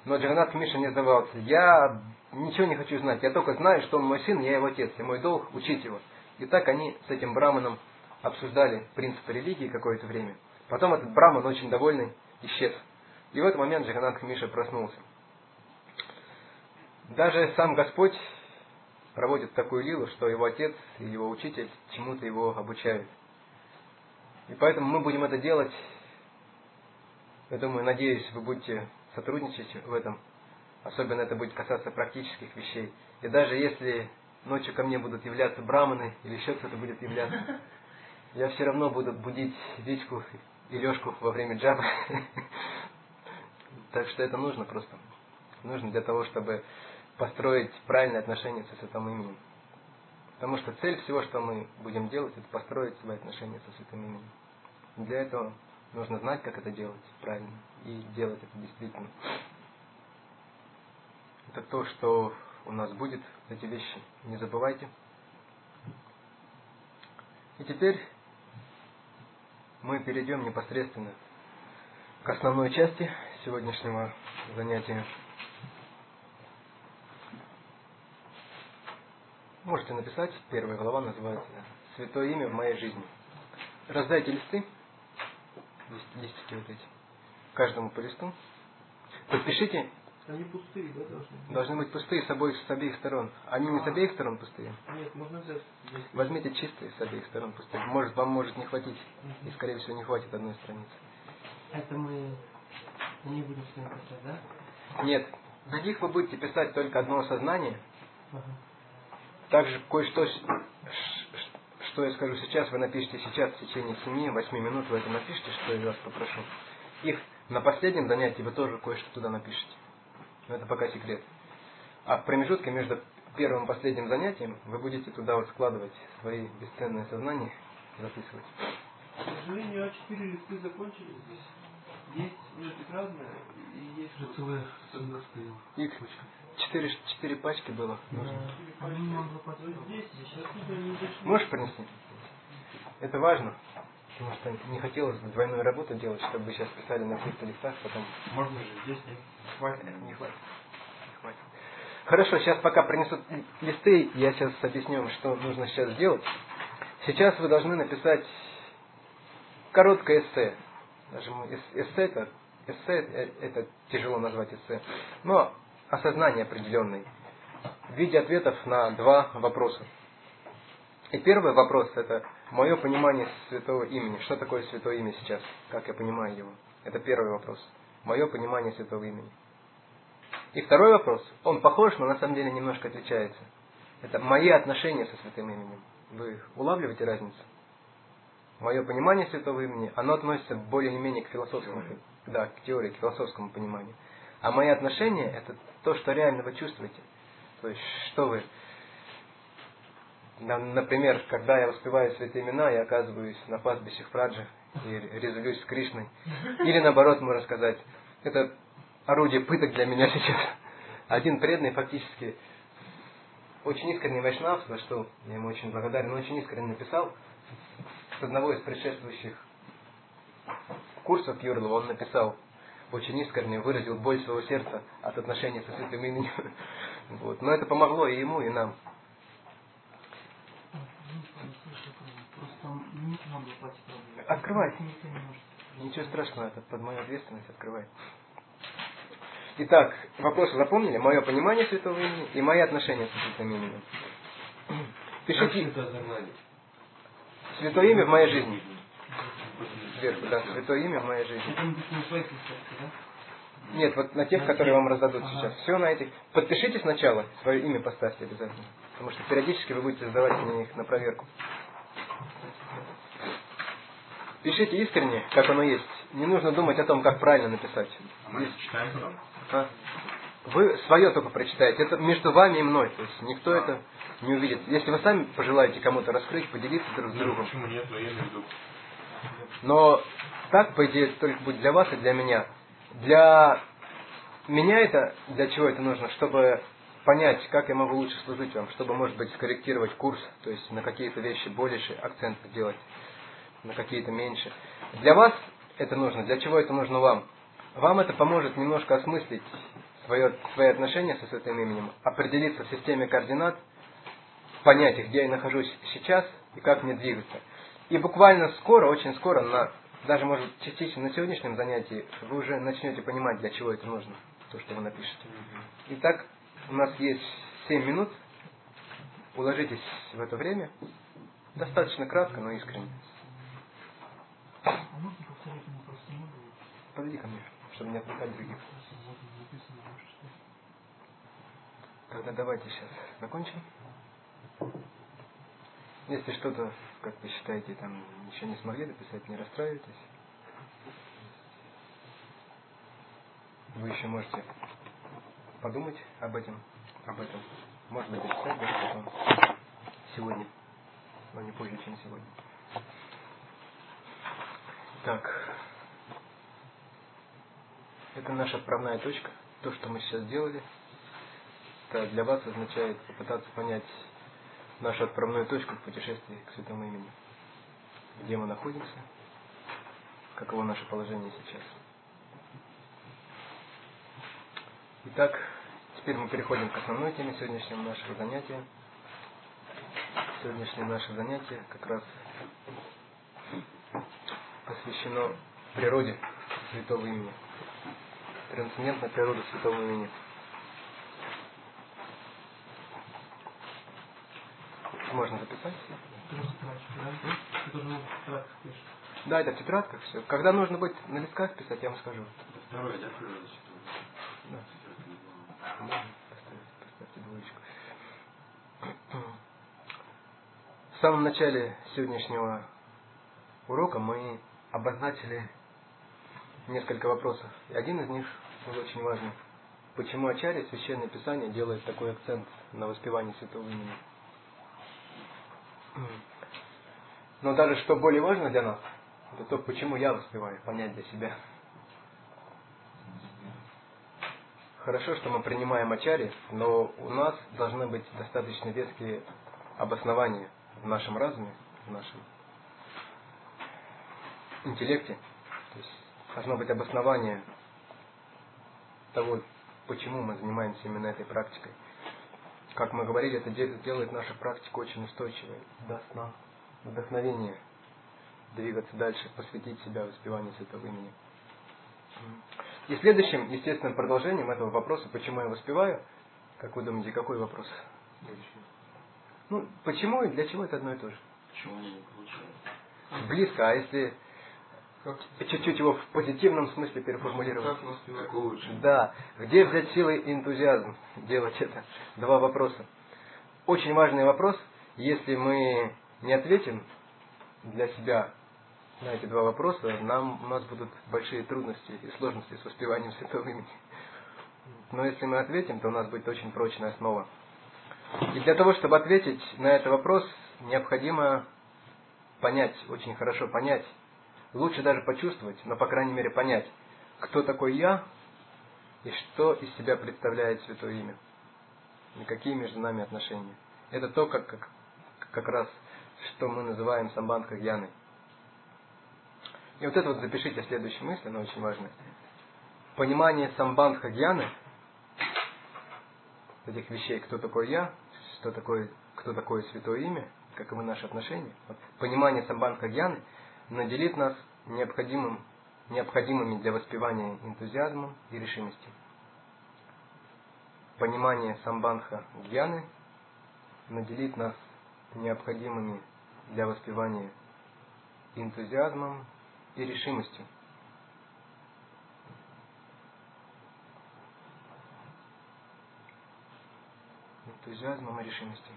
Но Джаганнатх Миша не сдавался. Я ничего не хочу знать. Я только знаю, что он мой сын, я его отец. И мой долг учить его. И так они с этим браманом обсуждали принципы религии какое-то время. Потом этот браман, очень довольный, исчез. И в этот момент Джаганнатх Миша проснулся. Даже сам Господь проводит такую лилу, что его отец и его учитель чему-то его обучают. И поэтому мы будем это делать. Я думаю, надеюсь, вы будете сотрудничать в этом. Особенно это будет касаться практических вещей. И даже если ночью ко мне будут являться браманы, или еще кто-то будет являться, я все равно буду будить Витьку и Лешку во время джапа. Так что это нужно просто. Нужно для того, чтобы построить правильные отношения со святым именем. Потому что цель всего, что мы будем делать, это построить свои отношения со святым именем. Для этого нужно знать, как это делать правильно. И делать это действительно. Это то, что у нас будет, эти вещи. Не забывайте. И теперь мы перейдем непосредственно к основной части сегодняшнего занятия. Можете написать, первая глава называется «Святое имя в моей жизни». Раздайте листы, листики вот эти, каждому по листу. Подпишите. Они пустые, да, должны быть? Должны быть пустые с обоих, с обеих сторон. Они не с обеих сторон пустые. Нет, можно взять. Возьмите чистые с обеих сторон пустые. Может, вам может не хватить. И, скорее всего, не хватит одной страницы. Это мы не будем с ними писать, да? Нет. На них вы будете писать только одно осознание. Ага. Также кое-что, что я скажу сейчас, вы напишите сейчас в течение семи-восьми минут, вы это напишите, что я вас попрошу. Их на последнем занятии вы тоже кое-что туда напишите. Но это пока секрет. А в промежутке между первым и последним занятием вы будете туда вот складывать свои бесценные сознания, записывать. К сожалению, а четыре листы закончились здесь. Есть ну, разные, и есть Уже целая сумка стояла. Их четыре, четыре пачки было. Нужно. Они не могут Вот здесь, сейчас уже не дошли. Можешь принести? Это важно. Потому что не хотелось бы двойную работу делать, чтобы вы сейчас писали на каких-то листах, потом... Можно же здесь не Хватит, не хватит. Не хватит. Хорошо, сейчас пока принесут листы, я сейчас объясню, что нужно сейчас сделать. Сейчас вы должны написать короткое эссе. Даже эссе это, эссе это тяжело назвать эссе. Но осознание определенное. В виде ответов на два вопроса. И первый вопрос это мое понимание святого имени. Что такое святое имя сейчас? Как я понимаю его? Это первый вопрос. Мое понимание святого имени. И второй вопрос, он похож, но на самом деле немножко отличается. Это мои отношения со святым именем. Вы улавливаете разницу? Мое понимание святого имени, оно относится более-менее к философскому, да, к теории, к философскому пониманию. А мои отношения, это то, что реально вы чувствуете. То есть, что вы... Например, когда я воспеваю святые имена, я оказываюсь на пастбище в Прадже и резвлюсь с Кришной. Или наоборот, можно сказать, это орудие пыток для меня сейчас. Один преданный фактически очень искренний вайшнав, за что я ему очень благодарен, он очень искренне написал с одного из предшествующих курсов Юрлова, он написал очень искренне, выразил боль своего сердца от отношений со святым именем. Вот. Но это помогло и ему, и нам. Просто не надо платить проблем. Открывай. Никто не может. Ничего страшного, это под мою ответственность, открывай. Итак, вопросы запомнили? Мое понимание святого имени и мои отношения со святым именем. Пишите святое имя в моей жизни. Сверху, да, святое имя в моей жизни. Это не своих листах, да? Нет, вот на тех, которые вам раздадут сейчас. Все на этих. Подпишите сначала, свое имя поставьте обязательно. Потому что периодически вы будете сдавать мне их на проверку. Пишите искренне, как оно есть. Не нужно думать о том, как правильно написать. Мы читаем потом. А? Вы свое только прочитаете. Это между вами и мной. То есть никто А. это не увидит. Если вы сами пожелаете кому-то раскрыть, поделиться друг с Нет, другом. почему нет, но я имею в виду. Но так, по идее, только будет для вас и для меня. Для меня это, для чего это нужно? Чтобы понять, как я могу лучше служить вам. Чтобы, может быть, скорректировать курс. То есть на какие-то вещи больше акцент сделать. На какие-то меньше. Для вас это нужно. Для чего это нужно вам? Вам это поможет немножко осмыслить свое, свои отношения со святым именем, определиться в системе координат, понять, где я нахожусь сейчас и как мне двигаться. И буквально скоро, очень скоро, на, даже может частично на сегодняшнем занятии, вы уже начнете понимать, для чего это нужно, то, что вы напишете. Итак, у нас есть семь минут. Уложитесь в это время. Достаточно кратко, но искренне. А можно повторить мне просто не было? Подойди ко мне, чтобы не отвлекать других. Написано, может, что? Тогда давайте сейчас закончим. Если что-то, как вы считаете, там еще не смогли дописать, не расстраивайтесь. Вы еще можете подумать об этом, об этом. Может быть, дописать даже потом. Сегодня. Но не позже, чем сегодня. Так. Это наша отправная точка. То, что мы сейчас сделали, это для вас означает попытаться понять нашу отправную точку в путешествии к Святому Имени. Где мы находимся, каково наше положение сейчас. Итак, теперь мы переходим к основной теме сегодняшнего нашего занятия. Сегодняшнее наше занятие как раз посвящено природе Святого Имени. Трансцендентной природе Святого Имени. Можно записать? Ты можешь тетрадочку, да? Ты тоже можешь в тетрадках пишешь. Да, это в тетрадках все. Когда нужно будет на листках писать, я вам скажу. Второе, да, природа Да. Можно поставить, поставьте двоечку. В самом начале сегодняшнего урока мы обозначили несколько вопросов. И один из них был очень важный. Почему Ачарья, Священное Писание, делает такой акцент на воспевании Святого Имени? Но даже что более важно для нас, это то, почему я воспеваю, понять для себя. Хорошо, что мы принимаем Ачарьи, но у нас должны быть достаточно веские обоснования в нашем разуме, в нашем интеллекте. То есть должно быть обоснование того, почему мы занимаемся именно этой практикой. Как мы говорили, это делает нашу практику очень устойчивой, даст нам вдохновение двигаться дальше, посвятить себя воспеванию Святого Имени. И следующим, естественным продолжением этого вопроса, почему я воспеваю, как вы думаете, какой вопрос? Ну, почему и для чего это одно и то же? Почему не получается? Близко, а если Как? чуть-чуть его в позитивном смысле переформулировать? Как воспевать? Как лучше? Да, где взять силы и энтузиазм делать это? Два вопроса. Очень важный вопрос. Если мы не ответим для себя на эти два вопроса, нам, у нас будут большие трудности и сложности с воспеванием Святого Имени. Но если мы ответим, то у нас будет очень прочная основа. И для того, чтобы ответить на этот вопрос, необходимо понять, очень хорошо понять, лучше даже почувствовать, но по крайней мере понять, кто такой я и что из себя представляет Святое Имя. И какие между нами отношения. Это то, как, как, как раз, что мы называем самбандха гьяной. И вот это вот запишите следующую мысль, она очень важная. Понимание самбандха гьяны, этих вещей, кто такой я, что такое, кто такое Святое Имя, каковы наши отношения. Вот, понимание самбандха гьяны наделит нас необходимым, необходимыми для воспевания энтузиазмом и решимостью. Понимание самбандха гьяны наделит нас необходимыми для воспевания энтузиазмом и решимостью. Энтузиазмом и решимостью.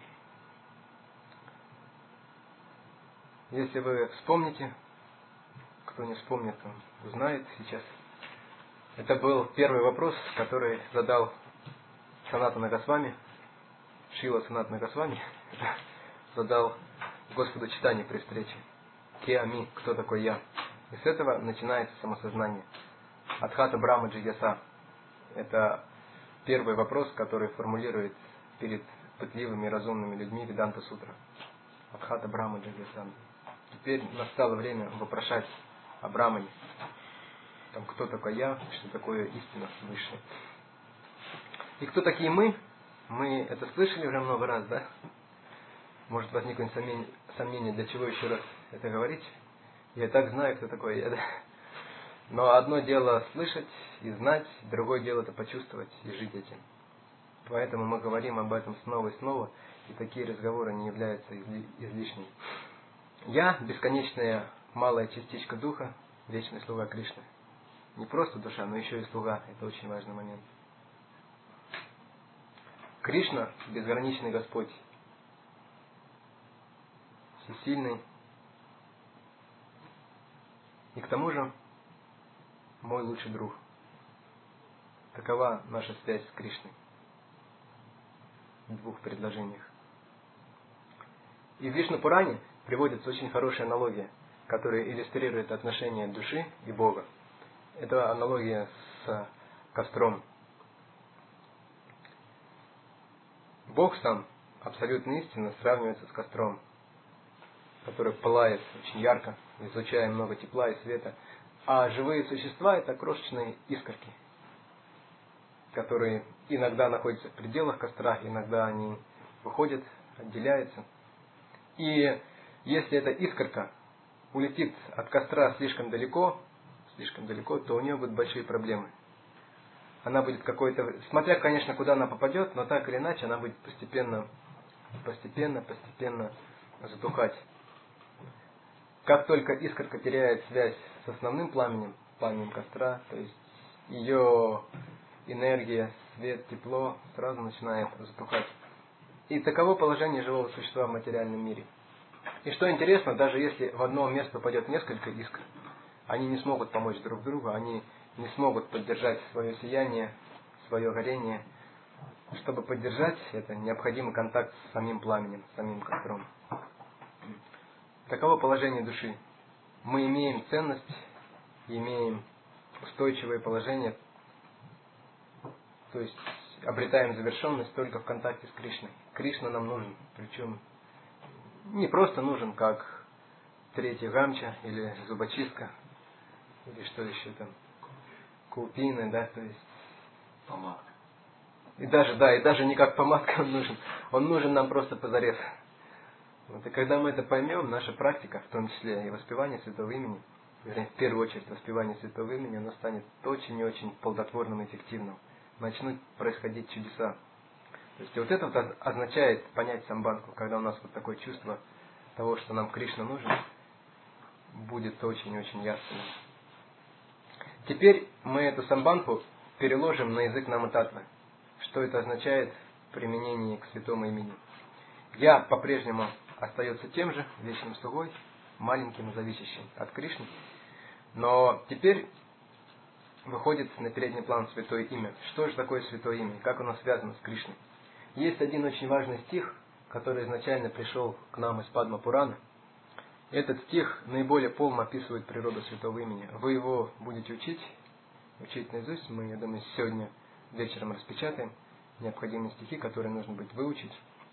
Если вы вспомните, кто не вспомнит, он узнает сейчас. Это был первый вопрос, который задал Санатана Госвами, Шрила Санатана Госвами, задал Господу Чайтанье при встрече. Кеами, кто такой я? И с этого начинается самосознание. Адхата Брахма Джигьяса. Это первый вопрос, который формулирует перед пытливыми и разумными людьми Веданта Сутра. Адхата Брахма Джигьяса. Теперь настало время вопрошать о Брахмане. Там, кто такой я, что такое истина высшая. И кто такие мы? Мы это слышали уже много раз, да? Может возникнуть сомнение, сомнение, для чего еще раз это говорить. Я и так знаю, кто такой я, да? Но одно дело слышать и знать, другое дело это почувствовать и жить этим. Поэтому мы говорим об этом снова и снова, и такие разговоры не являются излишними. Я – бесконечная малая частичка Духа, вечный слуга Кришны. Не просто душа, но еще и слуга. Это очень важный момент. Кришна – безграничный Господь. Всесильный. И к тому же мой лучший друг. Такова наша связь с Кришной. В двух предложениях. И в Вишну Пуране приводится очень хорошая аналогия, которая иллюстрирует отношения души и Бога. Это аналогия с костром. Бог сам, абсолютно истинно, сравнивается с костром, который пылает очень ярко, излучая много тепла и света. А живые существа – это крошечные искорки, которые иногда находятся в пределах костра, иногда они выходят, отделяются. И если эта искорка улетит от костра слишком далеко, слишком далеко, то у нее будут большие проблемы. Она будет какой-то, смотря, конечно, куда она попадет, но так или иначе она будет постепенно, постепенно, постепенно затухать. Как только искорка теряет связь с основным пламенем, пламенем костра, то есть ее энергия, свет, тепло сразу начинает затухать. И таково положение живого существа в материальном мире. И что интересно, даже если в одно место попадет несколько искр, они не смогут помочь друг другу, они не смогут поддержать свое сияние, свое горение. Чтобы поддержать это, необходим контакт с самим пламенем, с самим костром. Таково положение души. Мы имеем ценность, имеем устойчивое положение, то есть обретаем завершенность только в контакте с Кришной. Кришна нам нужен, причем не просто нужен, как третья гамча или зубочистка, или что еще там, купины, да, то есть помадка. И даже, да, и даже не как помадка он нужен, он нужен нам просто позарез. Вот, и когда мы это поймем, наша практика, в том числе и воспевание Святого Имени, вернее, в первую очередь воспевание Святого Имени, оно станет очень и очень плодотворным и эффективным. Начнут происходить чудеса. То есть вот это вот означает понять самбанку, когда у нас вот такое чувство того, что нам Кришна нужен, будет очень-очень ясным. Теперь мы эту самбанку переложим на язык намататвы. Что это означает в применении к святому имени? Я по-прежнему остается тем же, вечным слугой, маленьким и зависящим от Кришны. Но теперь выходит на передний план святое имя. Что же такое святое имя? Как оно связано с Кришной? Есть один очень важный стих, который изначально пришел к нам из Падма Пурана. Этот стих наиболее полно описывает природу святого имени. Вы его будете учить, учить наизусть. Мы, я думаю, сегодня вечером распечатаем необходимые стихи, которые нужно будет выучить.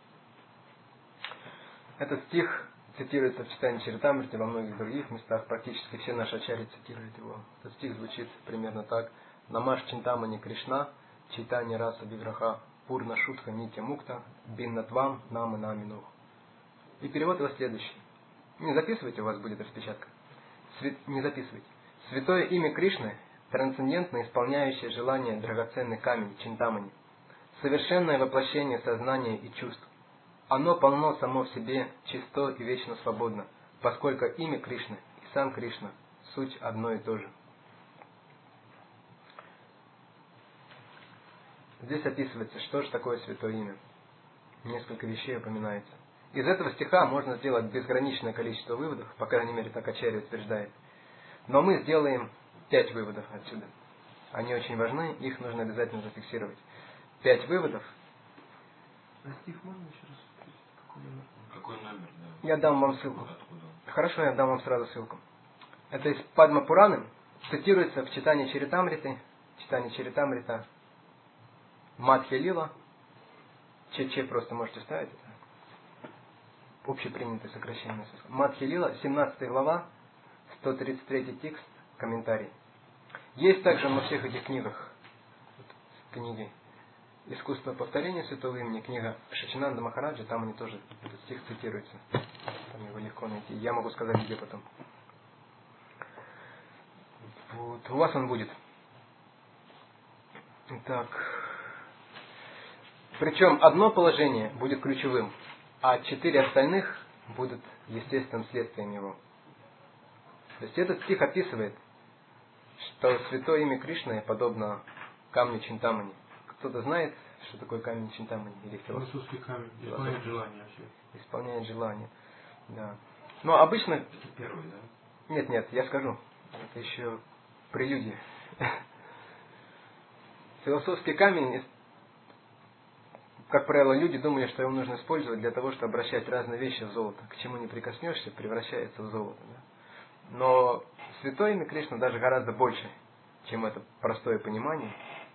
Этот стих цитируется в читании Чаритамрити, во многих других местах, практически все наши ачарьи цитируют его. Этот стих звучит примерно так: «Намаш чинтамани Кришна, чайтанья раса виграха, пурна шутха нитя мукта, биннатвам нама намину». И перевод его следующий. Не записывайте, у вас будет распечатка. Свят... Не записывайте. Святое имя Кришны, трансцендентно исполняющее желание драгоценный камень чинтамани, совершенное воплощение сознания и чувств. Оно полно само в себе, чисто и вечно свободно, поскольку имя Кришны и сам Кришна суть одно и то же. Здесь описывается, что же такое святое имя. Несколько вещей упоминается. Из этого стиха можно сделать безграничное количество выводов, по крайней мере, так Ачарья утверждает. Но мы сделаем пять выводов отсюда. Они очень важны, их нужно обязательно зафиксировать. Пять выводов. А стих можно еще раз? Какой номер? Какой номер, да? Я дам вам ссылку. Откуда? Хорошо, я дам вам сразу ссылку. Это из Падма Пураны, цитируется в читании Чаритамриты, читании Чаритамрита, Мадхья Лила, ЧЧ просто можете ставить это. Общепринятое сокращение. Мадхья Лила, семнадцатая глава, сто тридцать третий текст, комментарий. Есть также во всех этих книгах, вот, книги искусство повторения святого имени, книга Шачинанда Махараджа, там они тоже, этот стих цитируется. Там его легко найти. Я могу сказать, где потом. Вот. У вас он будет. Так. Причем одно положение будет ключевым, а четыре остальных будут естественным следствием его. То есть этот стих описывает, что святое имя Кришны подобно камню Чинтамани. Кто-то знает, что такое камень Чинтамани? Или философский камень. Исполняет желание все. Исполняет желание. Да. Но обычно... Это первый, да? Нет, нет, я скажу. Это еще прелюдия. Философский камень, как правило, люди думали, что его нужно использовать для того, чтобы обращать разные вещи в золото. К чему не прикоснешься, превращается в золото. Да? Но святое имя Кришна даже гораздо больше, чем это простое понимание.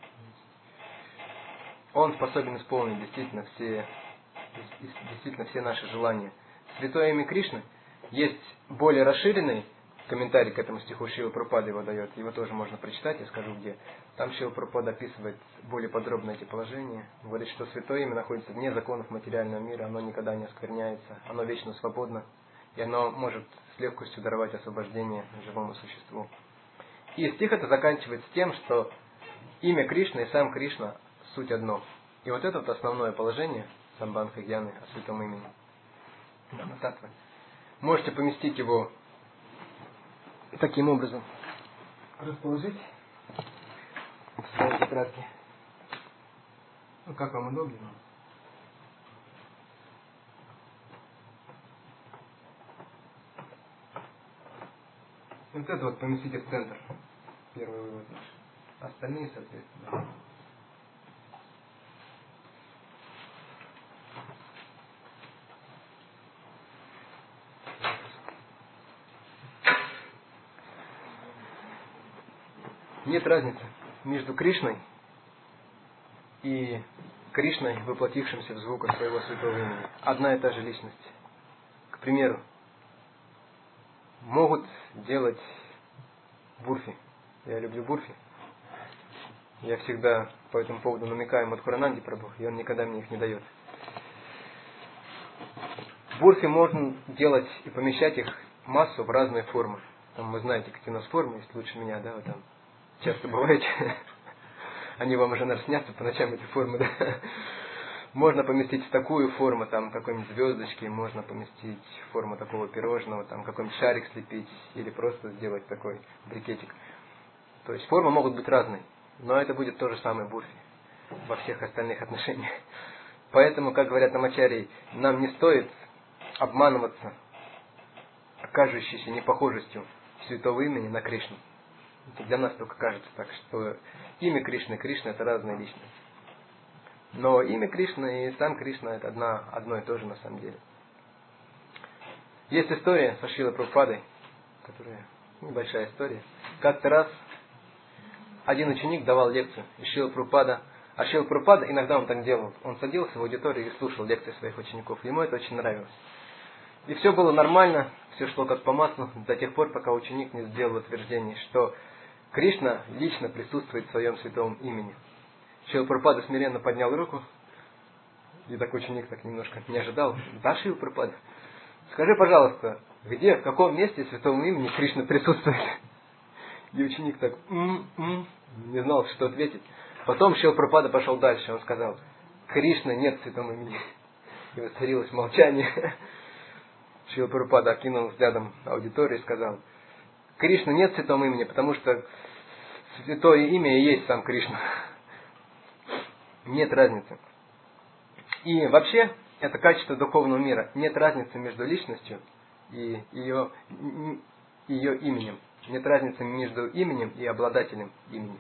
Он способен исполнить действительно все, действительно все наши желания. Святое имя Кришны есть более расширенный комментарий к этому стиху, Шрила Прабхупада его дает. Его тоже можно прочитать, я скажу где. Там Шрила Прабхупада описывает более подробно эти положения. Говорит, что святое имя находится вне законов материального мира, оно никогда не оскверняется, оно вечно свободно, и оно может с легкостью даровать освобождение живому существу. И стих это заканчивается тем, что имя Кришны и сам Кришна суть одно. И вот это вот основное положение Самбанха Гьяны о святом имени. Намататвы. Можете поместить его таким образом. Расположить в своей тетрадке. Ну, как вам удобнее. Вот это вот поместите в центр. Первый вывод наш. Остальные, соответственно. Нет разницы между Кришной и Кришной, воплотившимся в звуках своего святого имени. Одна и та же личность. К примеру, могут делать бурфи. Я люблю бурфи. Я всегда по этому поводу намекаю Мадхурананде Прабху, и он никогда мне их не дает. Бурфи можно делать и помещать их массу в разные формы. Там вы знаете, какие у нас формы есть лучше меня, да, вы там часто бываете. Они вам уже, наверное, снятся по ночам, эти формы, да. Можно поместить в такую форму, там, какой-нибудь звездочки, можно поместить в форму такого пирожного, там, какой-нибудь шарик слепить, или просто сделать такой брикетик. То есть формы могут быть разные, но это будет то же самое бурфи во всех остальных отношениях. Поэтому, как говорят намачарьи, нам не стоит обманываться кажущейся непохожестью святого имени на Кришну. Это для нас только кажется так, что имя Кришны и Кришна это разные личности. Но имя Кришны и сам Кришна это одна, одно и то же на самом деле. Есть история со Шрилой Прабхупадой, которая небольшая история. Как-то раз один ученик давал лекцию, и Шрила Прабхупада, а Шрила Прабхупада иногда он так делал. Он садился в аудиторию и слушал лекции своих учеников. Ему это очень нравилось. И все было нормально, все шло как по маслу, до тех пор, пока ученик не сделал утверждение, что Кришна лично присутствует в своем святом имени. Шрила Прабхупада смиренно поднял руку, и так ученик так немножко не ожидал. Да, Шрила Прабхупада, скажи, пожалуйста, где, в каком месте святому имени Кришна присутствует? И ученик так м-м, не знал, что ответить. Потом Шрила Прабхупада пошел дальше, он сказал, Кришны нет в святом имени. И воцарилось молчание. Шрила Прабхупада окинул взглядом аудиторию и сказал, Кришны нет в святом имени, потому что святое имя и есть сам Кришна. Нет разницы. И вообще, это качество духовного мира. Нет разницы между личностью и ее, ее именем. Нет разницы между именем и обладателем имени.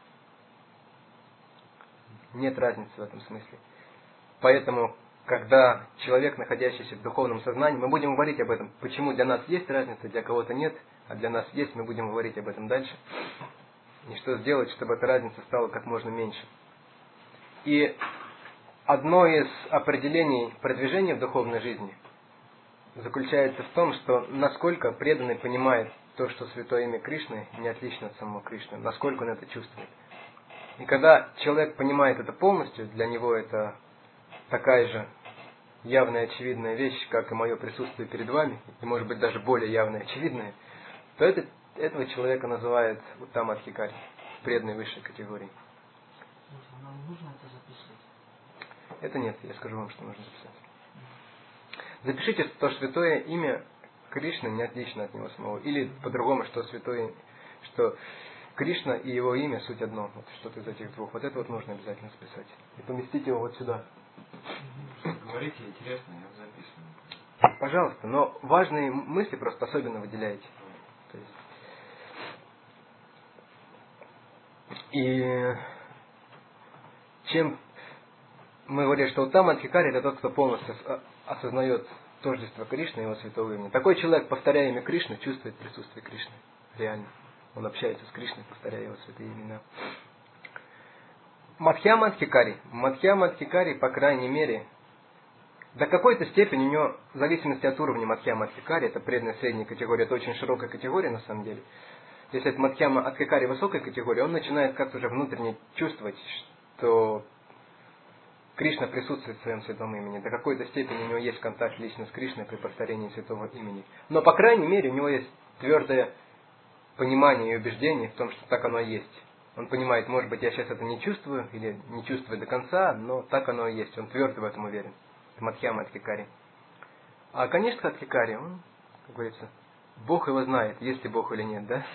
Нет разницы в этом смысле. Поэтому, когда человек, находящийся в духовном сознании, мы будем говорить об этом. Почему для нас есть разница, для кого-то нет, а для нас есть, мы будем говорить об этом дальше. И что сделать, чтобы эта разница стала как можно меньше. И одно из определений продвижения в духовной жизни заключается в том, что насколько преданный понимает то, что святое имя Кришны не отлично от самого Кришны, насколько он это чувствует. И когда человек понимает это полностью, для него это такая же явная, очевидная вещь, как и мое присутствие перед вами, и может быть даже более явная, очевидная, то это, этого человека называют Уттама Адхикари, преданной высшей категории. Нам нужно это записывать? Это нет, я скажу вам, что нужно записать. Запишите, что святое имя Кришны не отлично от него самого. Или по-другому, что святое, что Кришна и его имя суть одно. Вот что-то из этих двух. Вот это вот нужно обязательно записать. И поместите его вот сюда. Говорите, интересно, я записываю. Пожалуйста, но важные мысли просто особенно выделяйте. То есть... И чем мы говорили, что Уттама Адхикари это тот, кто полностью осознает тождество Кришны и его святого имени. Такой человек, повторяя имя Кришны, чувствует присутствие Кришны. Реально. Он общается с Кришной, повторяя его святые имена. Мадхьяма Адхикари. Мадхьяма Адхикари, по крайней мере, до какой-то степени у него, в зависимости от уровня Мадхьяма Адхикари, это преданная средняя категория, это очень широкая категория на самом деле. Если это Мадхьяма Адхикари высокой категории, он начинает как-то уже внутренне чувствовать, что Кришна присутствует в своем святом имени. До какой-то степени у него есть контакт лично с Кришной при повторении святого имени. Но, по крайней мере, у него есть твердое понимание и убеждение в том, что так оно и есть. Он понимает, может быть, я сейчас это не чувствую, или не чувствую до конца, но так оно и есть. Он твердо в этом уверен. Это Мадхьяма Адхикари. А Канишка Адхикари, он, как говорится, Бог его знает, есть ли Бог или нет, да?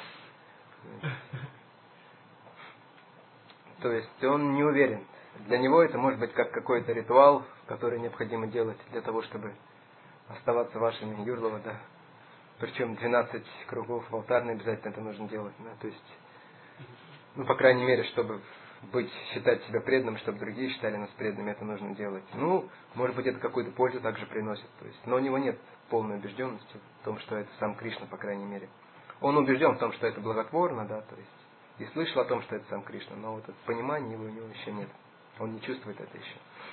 То есть он не уверен. Для него это может быть как какой-то ритуал, который необходимо делать для того, чтобы оставаться вашими юрлова, да. Причем двенадцать кругов в алтарной обязательно это нужно делать, да. То есть, ну, по крайней мере, чтобы быть, считать себя преданным, чтобы другие считали нас преданными, это нужно делать. Ну, может быть, это какую-то пользу также приносит. То есть, но у него нет полной убежденности в том, что это сам Кришна, по крайней мере. Он убежден в том, что это благотворно, да, то есть, и слышал о том, что это сам Кришна, но вот это понимание его у него еще нет. Он не чувствует это еще.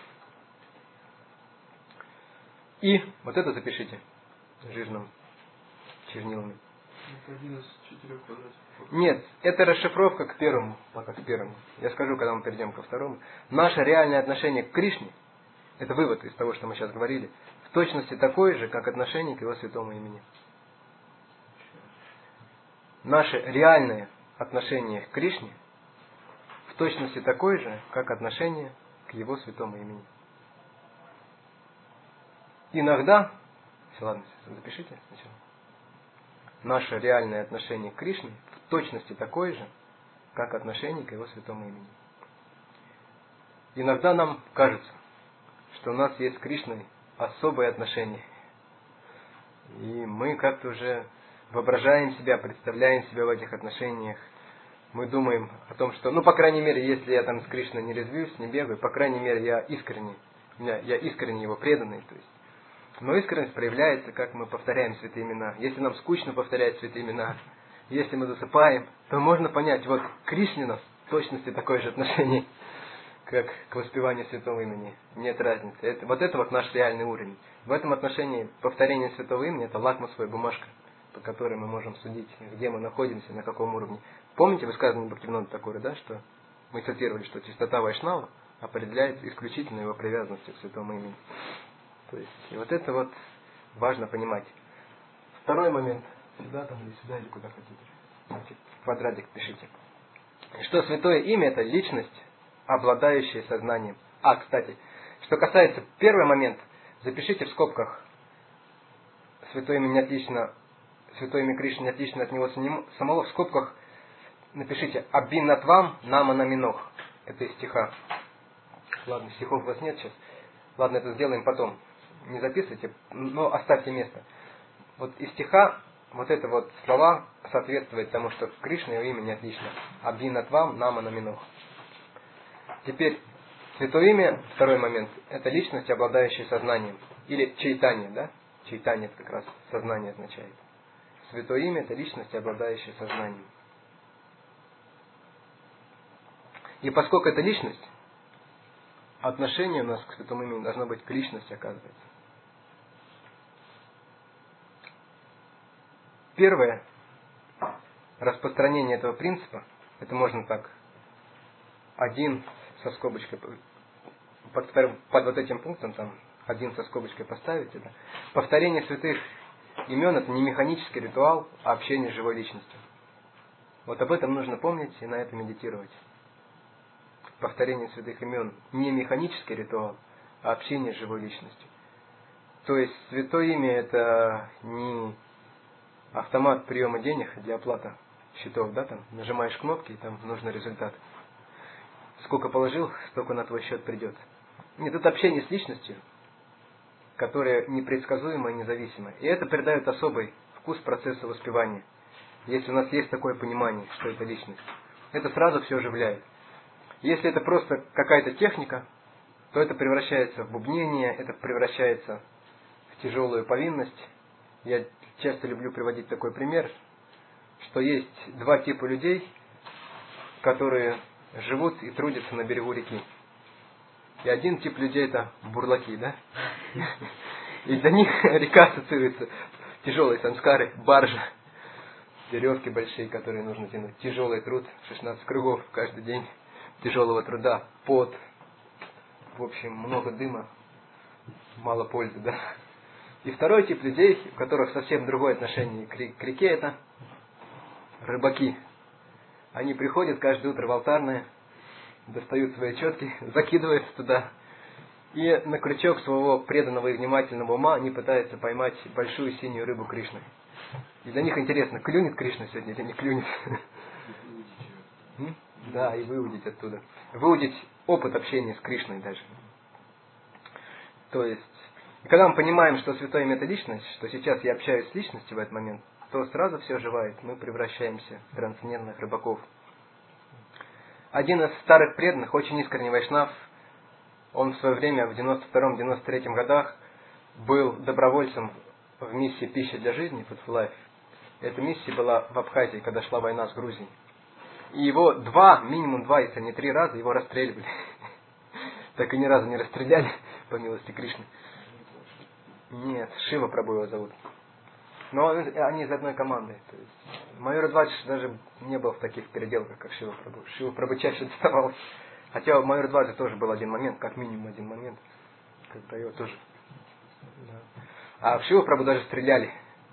И вот это запишите жирным чернилами. Это один из четырех квадратов. Нет, это расшифровка к первому, пока к первому. Я скажу, когда мы перейдем ко второму. Наше реальное отношение к Кришне, это вывод из того, что мы сейчас говорили, в точности такое же, как отношение к его святому имени. Наше реальное отношение к Кришне в точности такое же, как отношение к его святому имени. Иногда, все, ладно, запишите сначала. Наше реальное отношение к Кришне в точности такое же, как отношение к его святому имени. Иногда нам кажется, что у нас есть с Кришной особые отношения. И мы как-то уже воображаем себя, представляем себя в этих отношениях. Мы думаем о том, что, ну, по крайней мере, если я там с Кришной не резвюсь, не бегаю, по крайней мере, я искренне, я, я искренне его преданный. То есть. Но искренность проявляется, как мы повторяем святые имена. Если нам скучно повторять святые имена, если мы засыпаем, то можно понять, вот к Кришне у нас в точности такое же отношение, как к воспеванию святого имени. Нет разницы. Это, вот это вот наш реальный уровень. В этом отношении повторение святого имени это лакмусовая бумажка, по которой мы можем судить, где мы находимся, на каком уровне. Помните высказывание Бхактивинода Такура, да, что мы цитировали, что чистота Вайшнава определяется исключительно его привязанностью к святому имени. То есть, и вот это вот важно понимать. Второй момент. Сюда там или сюда, или куда хотите. Значит, в квадратик пишите. Что святое имя это личность, обладающая сознанием. А, кстати, что касается первый момент, запишите в скобках святое имя не отлично, святое имя Кришны не отлично от него самого, в скобках напишите Аббинатвам Намана Минох. Это из стиха. Ладно, стихов у вас нет сейчас. Ладно, это сделаем потом. Не записывайте, но оставьте место. Вот из стиха вот это вот слова соответствует тому, что Кришна его имя не отлично. Аббинатвам Намана Минох. Теперь, святое имя, второй момент, это личность, обладающая сознанием. Или чайтанья, да? Чайтанья это как раз сознание означает. Святое имя это личность, обладающая сознанием. И поскольку это личность, отношение у нас к святому имени должно быть к личности, оказывается. Первое распространение этого принципа, это можно так один со скобочкой, под, вторым, под вот этим пунктом, там, один со скобочкой поставить, это повторение святых имен — это не механический ритуал, а общение с живой личностью. Вот об этом нужно помнить и на это медитировать. Повторение святых имен не механический ритуал, а общение с живой личностью. То есть святое имя — это не автомат приема денег для оплаты счетов, да, там нажимаешь кнопки, и там нужный результат. Сколько положил, столько на твой счет придет. Нет, это общение с личностью, которое непредсказуемо и независимо. И это придает особый вкус процессу воспевания. Если у нас есть такое понимание, что это личность, это сразу все оживляет. Если это просто какая-то техника, то это превращается в бубнение, это превращается в тяжелую повинность. Я часто люблю приводить такой пример, что есть два типа людей, которые живут и трудятся на берегу реки. И один тип людей — это бурлаки, да? И для них река ассоциируется тяжелые самскары, баржа, веревки большие, которые нужно тянуть, тяжелый труд, шестнадцать кругов каждый день тяжелого труда, пот, в общем, много дыма, мало пользы, да? И второй тип людей, у которых совсем другое отношение к реке, это рыбаки. Они приходят каждое утро в алтарное, достают свои четки, закидывают туда, и на крючок своего преданного и внимательного ума они пытаются поймать большую синюю рыбу Кришны. И для них интересно, клюнет Кришна сегодня или не клюнет. Да, и выудить оттуда. Выудить опыт общения с Кришной даже. То есть, когда мы понимаем, что святое имя — это личность, что сейчас я общаюсь с личностью в этот момент, то сразу все оживает, мы превращаемся в трансцендентных рыбаков. Один из старых преданных, очень искренний вайшнав, он в свое время в девяносто втором — девяносто третьем годах был добровольцем в миссии «Пища для жизни» Food for Life. Эта миссия была в Абхазии, когда шла война с Грузией. И его два, минимум два, если не три раза, его расстреливали. Так и ни разу не расстреляли, по милости Кришны. Нет, Шива Прабху его зовут. Но они из одной команды. То есть майор Двадж даже не был в таких переделках, как Шива Прабху. Шива Прабху чаще доставал. Хотя у майора Дваджа тоже был один момент, как минимум один момент, когда его тоже. Да. А в Шива Прабху даже стреляли.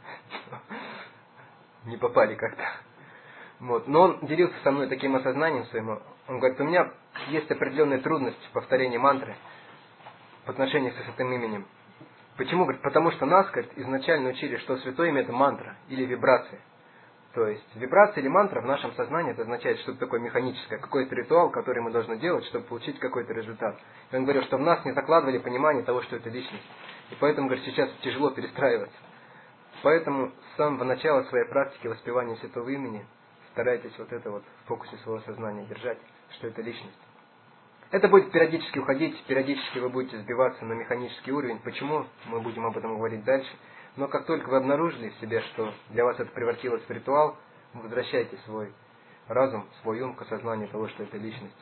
Не попали как-то. Вот. Но он делился со мной таким осознанием своим. Он говорит, у меня есть определенная трудность в повторении мантры в отношении со святым именем. Почему? Говорит, потому что нас, говорит, изначально учили, что святое имя — это мантра или вибрация. То есть вибрация или мантра в нашем сознании — это означает что-то такое механическое, какой-то ритуал, который мы должны делать, чтобы получить какой-то результат. И он говорил, что в нас не закладывали понимание того, что это личность. И поэтому, говорит, сейчас тяжело перестраиваться. Поэтому с самого начала своей практики воспевания святого имени старайтесь вот это вот в фокусе своего сознания держать, что это личность. Это будет периодически уходить, периодически вы будете сбиваться на механический уровень. Почему? Мы будем об этом говорить дальше. Но как только вы обнаружили в себе, что для вас это превратилось в ритуал, вы возвращаете свой разум, свой ум к осознанию того, что это личность.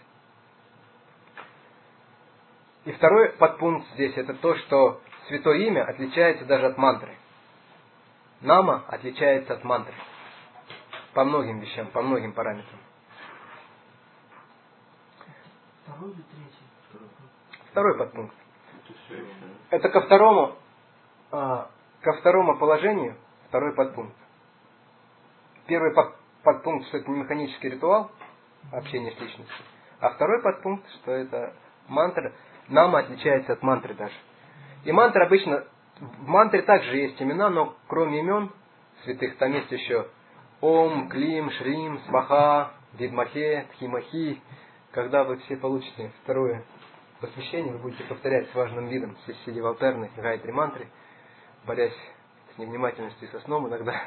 И второй подпункт здесь — это то, что святое имя отличается даже от мантры. Нама отличается от мантры. По многим вещам, по многим параметрам. Второй или третий? Второй подпункт. Это ко второму, а, ко второму положению второй подпункт. Первый под, подпункт, что это не механический ритуал, общение с личностью. А второй подпункт, что это мантра. Нама отличается от мантры даже. И мантра обычно, в мантре также есть имена, но кроме имен святых, там есть еще Ом, Клим, Шрим, Сваха, Видмахе, Тхимахи. Когда вы все получите второе посвящение, вы будете повторять с важным видом, сидя в алтарной гайатри мантре, борясь с невнимательностью и со сном иногда.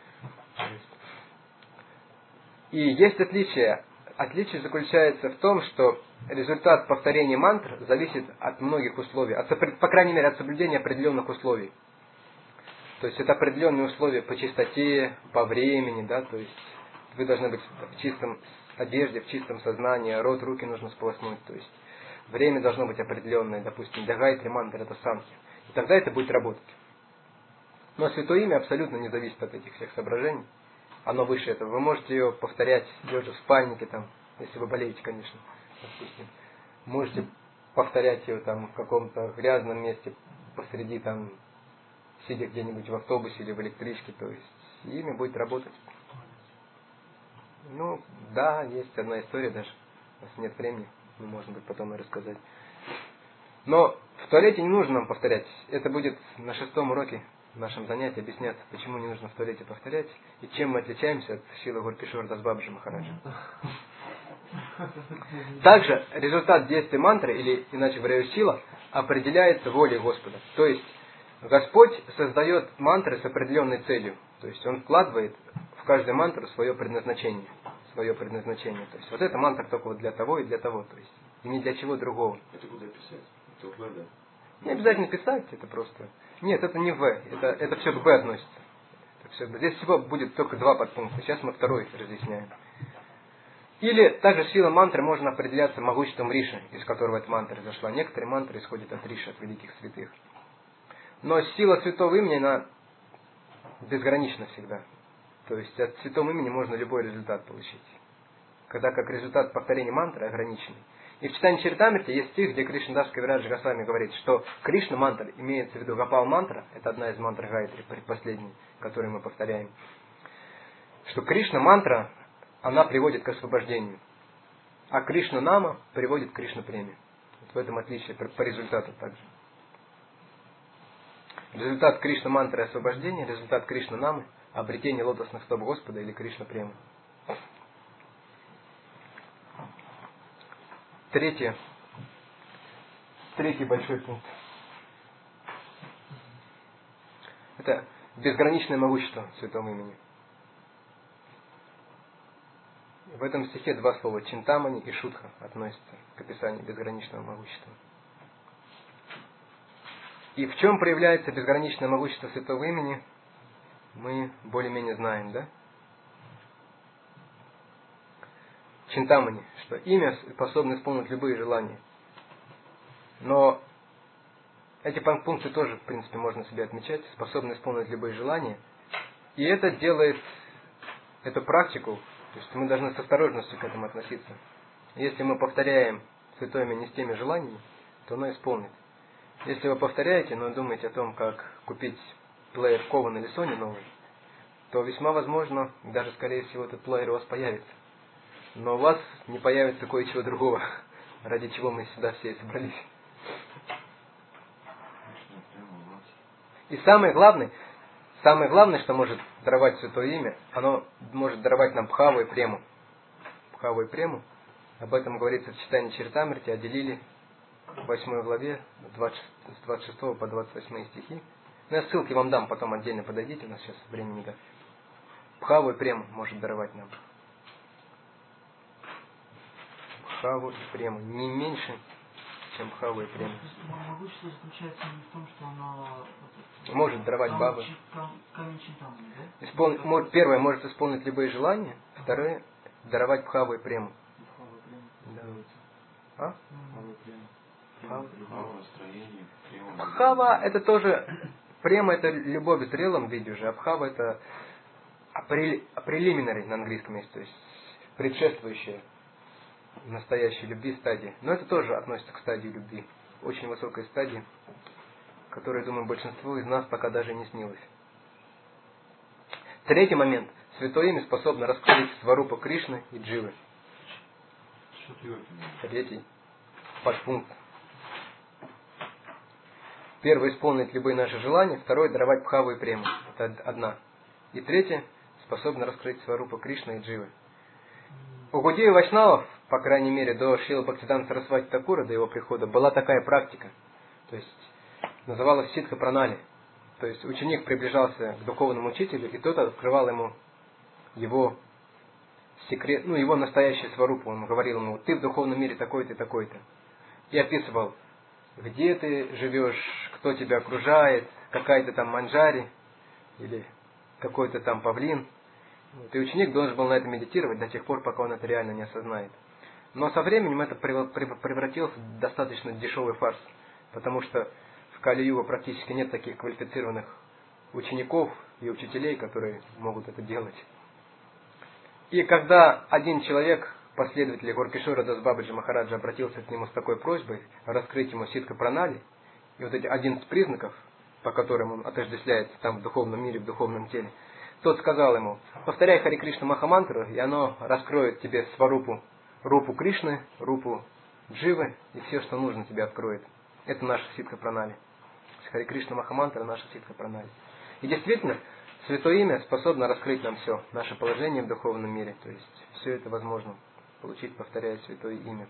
И есть отличие. Отличие заключается в том, что результат повторения мантр зависит от многих условий, от, по крайней мере, от соблюдения определенных условий. То есть это определенные условия по чистоте, по времени, да, то есть вы должны быть в чистом одежде, в чистом сознании, рот, руки нужно сполоснуть, то есть время должно быть определенное, допустим, для гайатри мантры это санхи, и тогда это будет работать. Но святое имя абсолютно не зависит от этих всех соображений, оно выше этого. Вы можете ее повторять лежа в спальнике, там, если вы болеете, конечно, допустим. Можете повторять ее там в каком-то грязном месте, посреди там, сидя где-нибудь в автобусе или в электричке, то есть имя будет работать. Ну, да, есть одна история даже. У нас нет времени, мы можем быть потом и рассказать. Но в туалете не нужно нам повторять. Это будет на шестом уроке в нашем занятии объясняться, почему не нужно в туалете повторять и чем мы отличаемся от Шрила Гуркишора Дасбабаджи Махараджа. Также результат действия мантры, или иначе говоря, сила, определяется волей Господа. То есть Господь создает мантры с определенной целью. То есть Он вкладывает в каждую мантру свое предназначение. Свое предназначение. То есть вот эта мантра только вот для того и для того. То есть и ни для чего другого. Это куда писать? Это в, да? Не обязательно писать, это просто. Нет, это не в. Это, это все к Б относится. Это все, здесь всего будет только два подпункта. Сейчас мы второй разъясняем. Или также сила мантры можно определяться могуществом Риши, из которого эта мантра зашла. Некоторые мантры исходят от Риши, от великих святых. Но сила святого имени, она безгранична всегда. То есть от святого имени можно любой результат получить. Когда как результат повторения мантры ограниченный. И в читании Чаритамрити есть стих, где Кришнадас Кавираджа Госвами говорит, что Кришна мантра, имеется в виду Гопал мантра, это одна из мантр Гайатри, предпоследней, которую мы повторяем, что Кришна мантра, она приводит к освобождению. А Кришна Нама приводит к Кришна Преме. Вот в этом отличие по результату также. Результат Кришна мантры освобождения, результат Кришна Намы обретение лотосных стоп Господа или Кришна Према. Третье. Третий большой пункт. Это безграничное могущество святого имени. В этом стихе два слова Чинтамани и Шутха относятся к описанию безграничного могущества. И в чем проявляется безграничное могущество святого имени, мы более-менее знаем, да? Чинтамани, что имя способно исполнить любые желания. Но эти пункты тоже, в принципе, можно себе отмечать, способны исполнить любые желания. И это делает эту практику, то есть мы должны с осторожностью к этому относиться. Если мы повторяем святое имя не с теми желаниями, то оно исполнит. Если вы повторяете, но думаете о том, как купить плеер Кован или Sony новый, то весьма возможно, даже скорее всего, этот плеер у вас появится. Но у вас не появится кое-чего другого, ради чего мы сюда все собрались. И самое главное, самое главное, что может даровать святое имя, оно может даровать нам Бхаву и Прему. Бхаву и Прему. Об этом говорится в читании Чаритамрити, отделили в восьмой главе, с двадцать шестого по двадцать восьмой стихи. Ну, я ссылки вам дам, потом отдельно подойдите, у нас сейчас времени нет. Бхаву и Прему может даровать нам. Бхаву и Прему. Не меньше, чем Бхаву и Прему. Могущество заключается не в том, что оно... Может даровать бабы. Камень Чинтамани, да? Исполнить, может, первое, может исполнить любые желания. Второе, даровать Бхаву и Прему. Бхаву и Прему. Да. А? Бхаву и Прему. Бхава это тоже, према это любовь в зрелом виде уже, а бхава это прелиминарий на английском есть, то есть предшествующая настоящей любви стадии. Но это тоже относится к стадии любви, очень высокой стадии, которая, думаю, большинству из нас пока даже не снилась. Третий момент. Святое имя способно раскрыть сварупа Кришны и Дживы. Третий подпункт. Первый исполнить любые наши желания, второй даровать Бхаву и Прему. Это одна. И третье способно раскрыть сварупа Кришны и Дживы. У Гудея Вайшнавов, по крайней мере, до Шрила Бхактисиданта Сарасвати Такура, до его прихода, была такая практика. То есть называлась ситха пранали. То есть ученик приближался к духовному учителю, и тот открывал ему его секрет, ну, его настоящую сварупу. Он говорил ему: ты в духовном мире такой-то и такой-то. И описывал, где ты живешь, кто тебя окружает, какая-то там манджари или какой-то там павлин. Вот. И ученик должен был на это медитировать до тех пор, пока он это реально не осознает. Но со временем это превратилось в достаточно дешевый фарс, потому что в Кали-югу практически нет таких квалифицированных учеников и учителей, которые могут это делать. И когда один человек последователей Горкишора Дас Бабаджи Махараджа обратился к нему с такой просьбой раскрыть ему ситха пранали, и вот эти одиннадцать признаков, по которым он отождествляется там в духовном мире, в духовном теле, тот сказал ему: повторяй Хари Кришна Махамантру, и оно раскроет тебе сварупу, рупу Кришны, рупу Дживы, и все, что нужно, тебе откроет. Это наша ситха пранали. Хари Кришна Махамантра — наша ситха пранали. И действительно, святое имя способно раскрыть нам все, наше положение в духовном мире. То есть все это возможно получить, повторяя святое имя.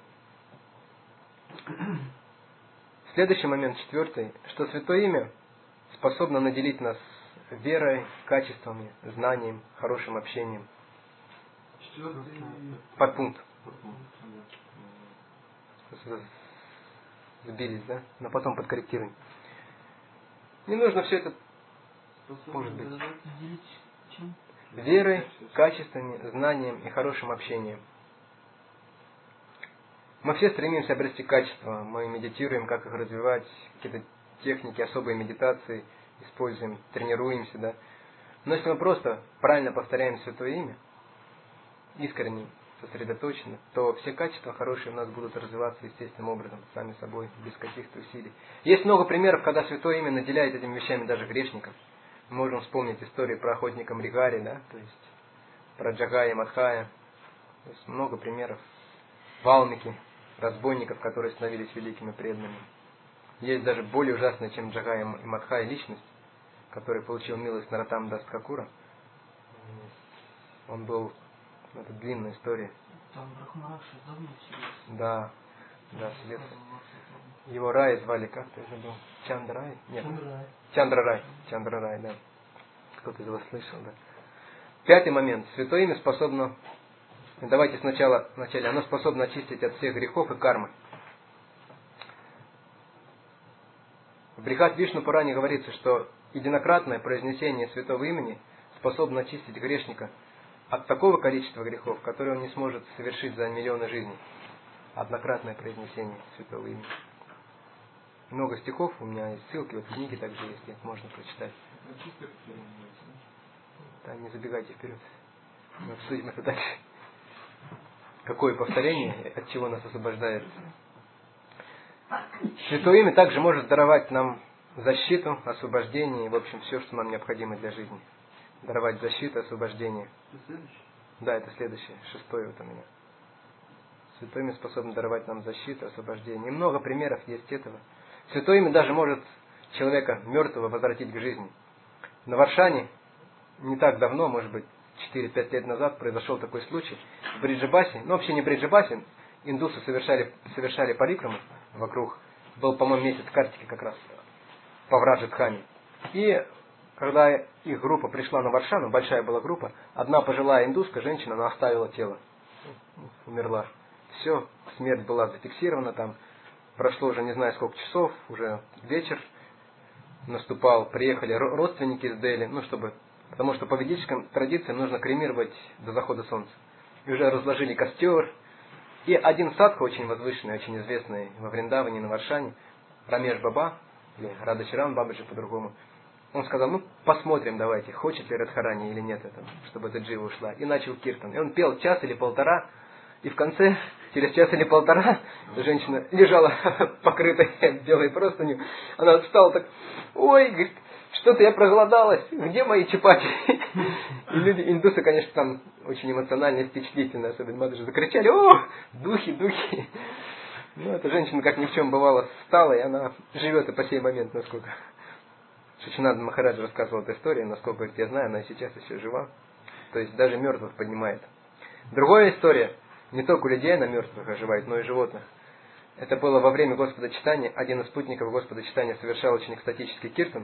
Следующий момент, четвертый, что святое имя способно наделить нас верой, качествами, знанием, хорошим общением. Четвертый. Подпункт. Сбились, да? Но потом подкорректируем. Не нужно все это, может быть, Наделить чем? верой, качествами, знанием и хорошим общением. Мы все стремимся обрести качество. Мы медитируем, как их развивать, какие-то техники, особые медитации используем, тренируемся, да. Но если мы просто правильно повторяем святое имя, искренне, сосредоточенно, то все качества хорошие у нас будут развиваться естественным образом, сами собой, без каких-то усилий. Есть много примеров, когда святое имя наделяет этими вещами даже грешников. Мы можем вспомнить историю про охотника Мригари, да, то есть про Джагая и Мадхая. То есть много примеров. Валмики, разбойников, которые становились великими преданными. Есть даже более ужасная, чем Джагая и Мадхая, личность, который получил милость Наратам Дас Такура. Он был... Это длинная история. Там Брахмаракша давно сидел. Да, да, свет. Его Рай звали, как-то я забыл. Чандрай? Нет. Чандрай. Чандрарай. Чандрарай, да. Кто-то из вас слышал, да. Пятый момент. Святое имя способно... Давайте сначала, вначале. Оно способно очистить от всех грехов и кармы. В Брихат Вишну Пуране говорится, что единократное произнесение святого имени способно очистить грешника от такого количества грехов, которые он не сможет совершить за миллионы жизней. Однократное произнесение святого имени. Много стихов, у меня есть ссылки, вот в книге также есть, их можно прочитать. Да, не забегайте вперед. Мы обсудим это дальше. Какое повторение, от чего нас освобождает. Святое имя также может даровать нам защиту, освобождение, в общем, все, что нам необходимо для жизни. Даровать защиту, освобождение. Это следующий? Да, это следующее, шестое вот у меня. Святое имя способно даровать нам защиту, освобождение. И много примеров есть этого. Святое имя даже может человека мертвого возвратить к жизни. На Варшане не так давно, может быть, четыре-пять лет назад произошел такой случай. В Бриджабасе, ну вообще не Бриджабасе, индусы совершали, совершали парикраму вокруг. Был, по-моему, месяц Картики как раз, по Враджа-дхаме. И когда их группа пришла на Варшану, большая была группа, одна пожилая индуска, женщина, она оставила тело. Умерла. Все, смерть была зафиксирована там. Прошло уже не знаю сколько часов, уже вечер наступал. Приехали родственники из Дели, ну чтобы... Потому что по ведическим традициям нужно кремировать до захода солнца. И уже разложили костер. И один садха, очень возвышенный, очень известный во Вриндаване, на Варшане, Рамеш Баба, или Радачаран Бабаджи по-другому, он сказал: ну посмотрим давайте, хочет ли Радхарани или нет этого, чтобы эта джива ушла. И начал киртан. И он пел час или полтора, и в конце, через час или полтора, женщина лежала покрытая белой простынью. Она встала так: ой, говорит, что-то я проголодалась, где мои чапати? И люди, индусы, конечно, там очень эмоционально и впечатлительно, особенно Мададжи, закричали: о, духи, духи. Ну, эта женщина, как ни в чем бывало, встала, и она живет и по сей момент, насколько... Шичинанда Махараджа рассказывал эту историю, насколько, говорит, я знаю, она и сейчас еще жива. То есть даже мертвых поднимает. Другая история, не только у людей она мертвых оживает, но и животных. Это было во время Господа Читания. Один из спутников Господа Читания совершал очень экстатический киртан.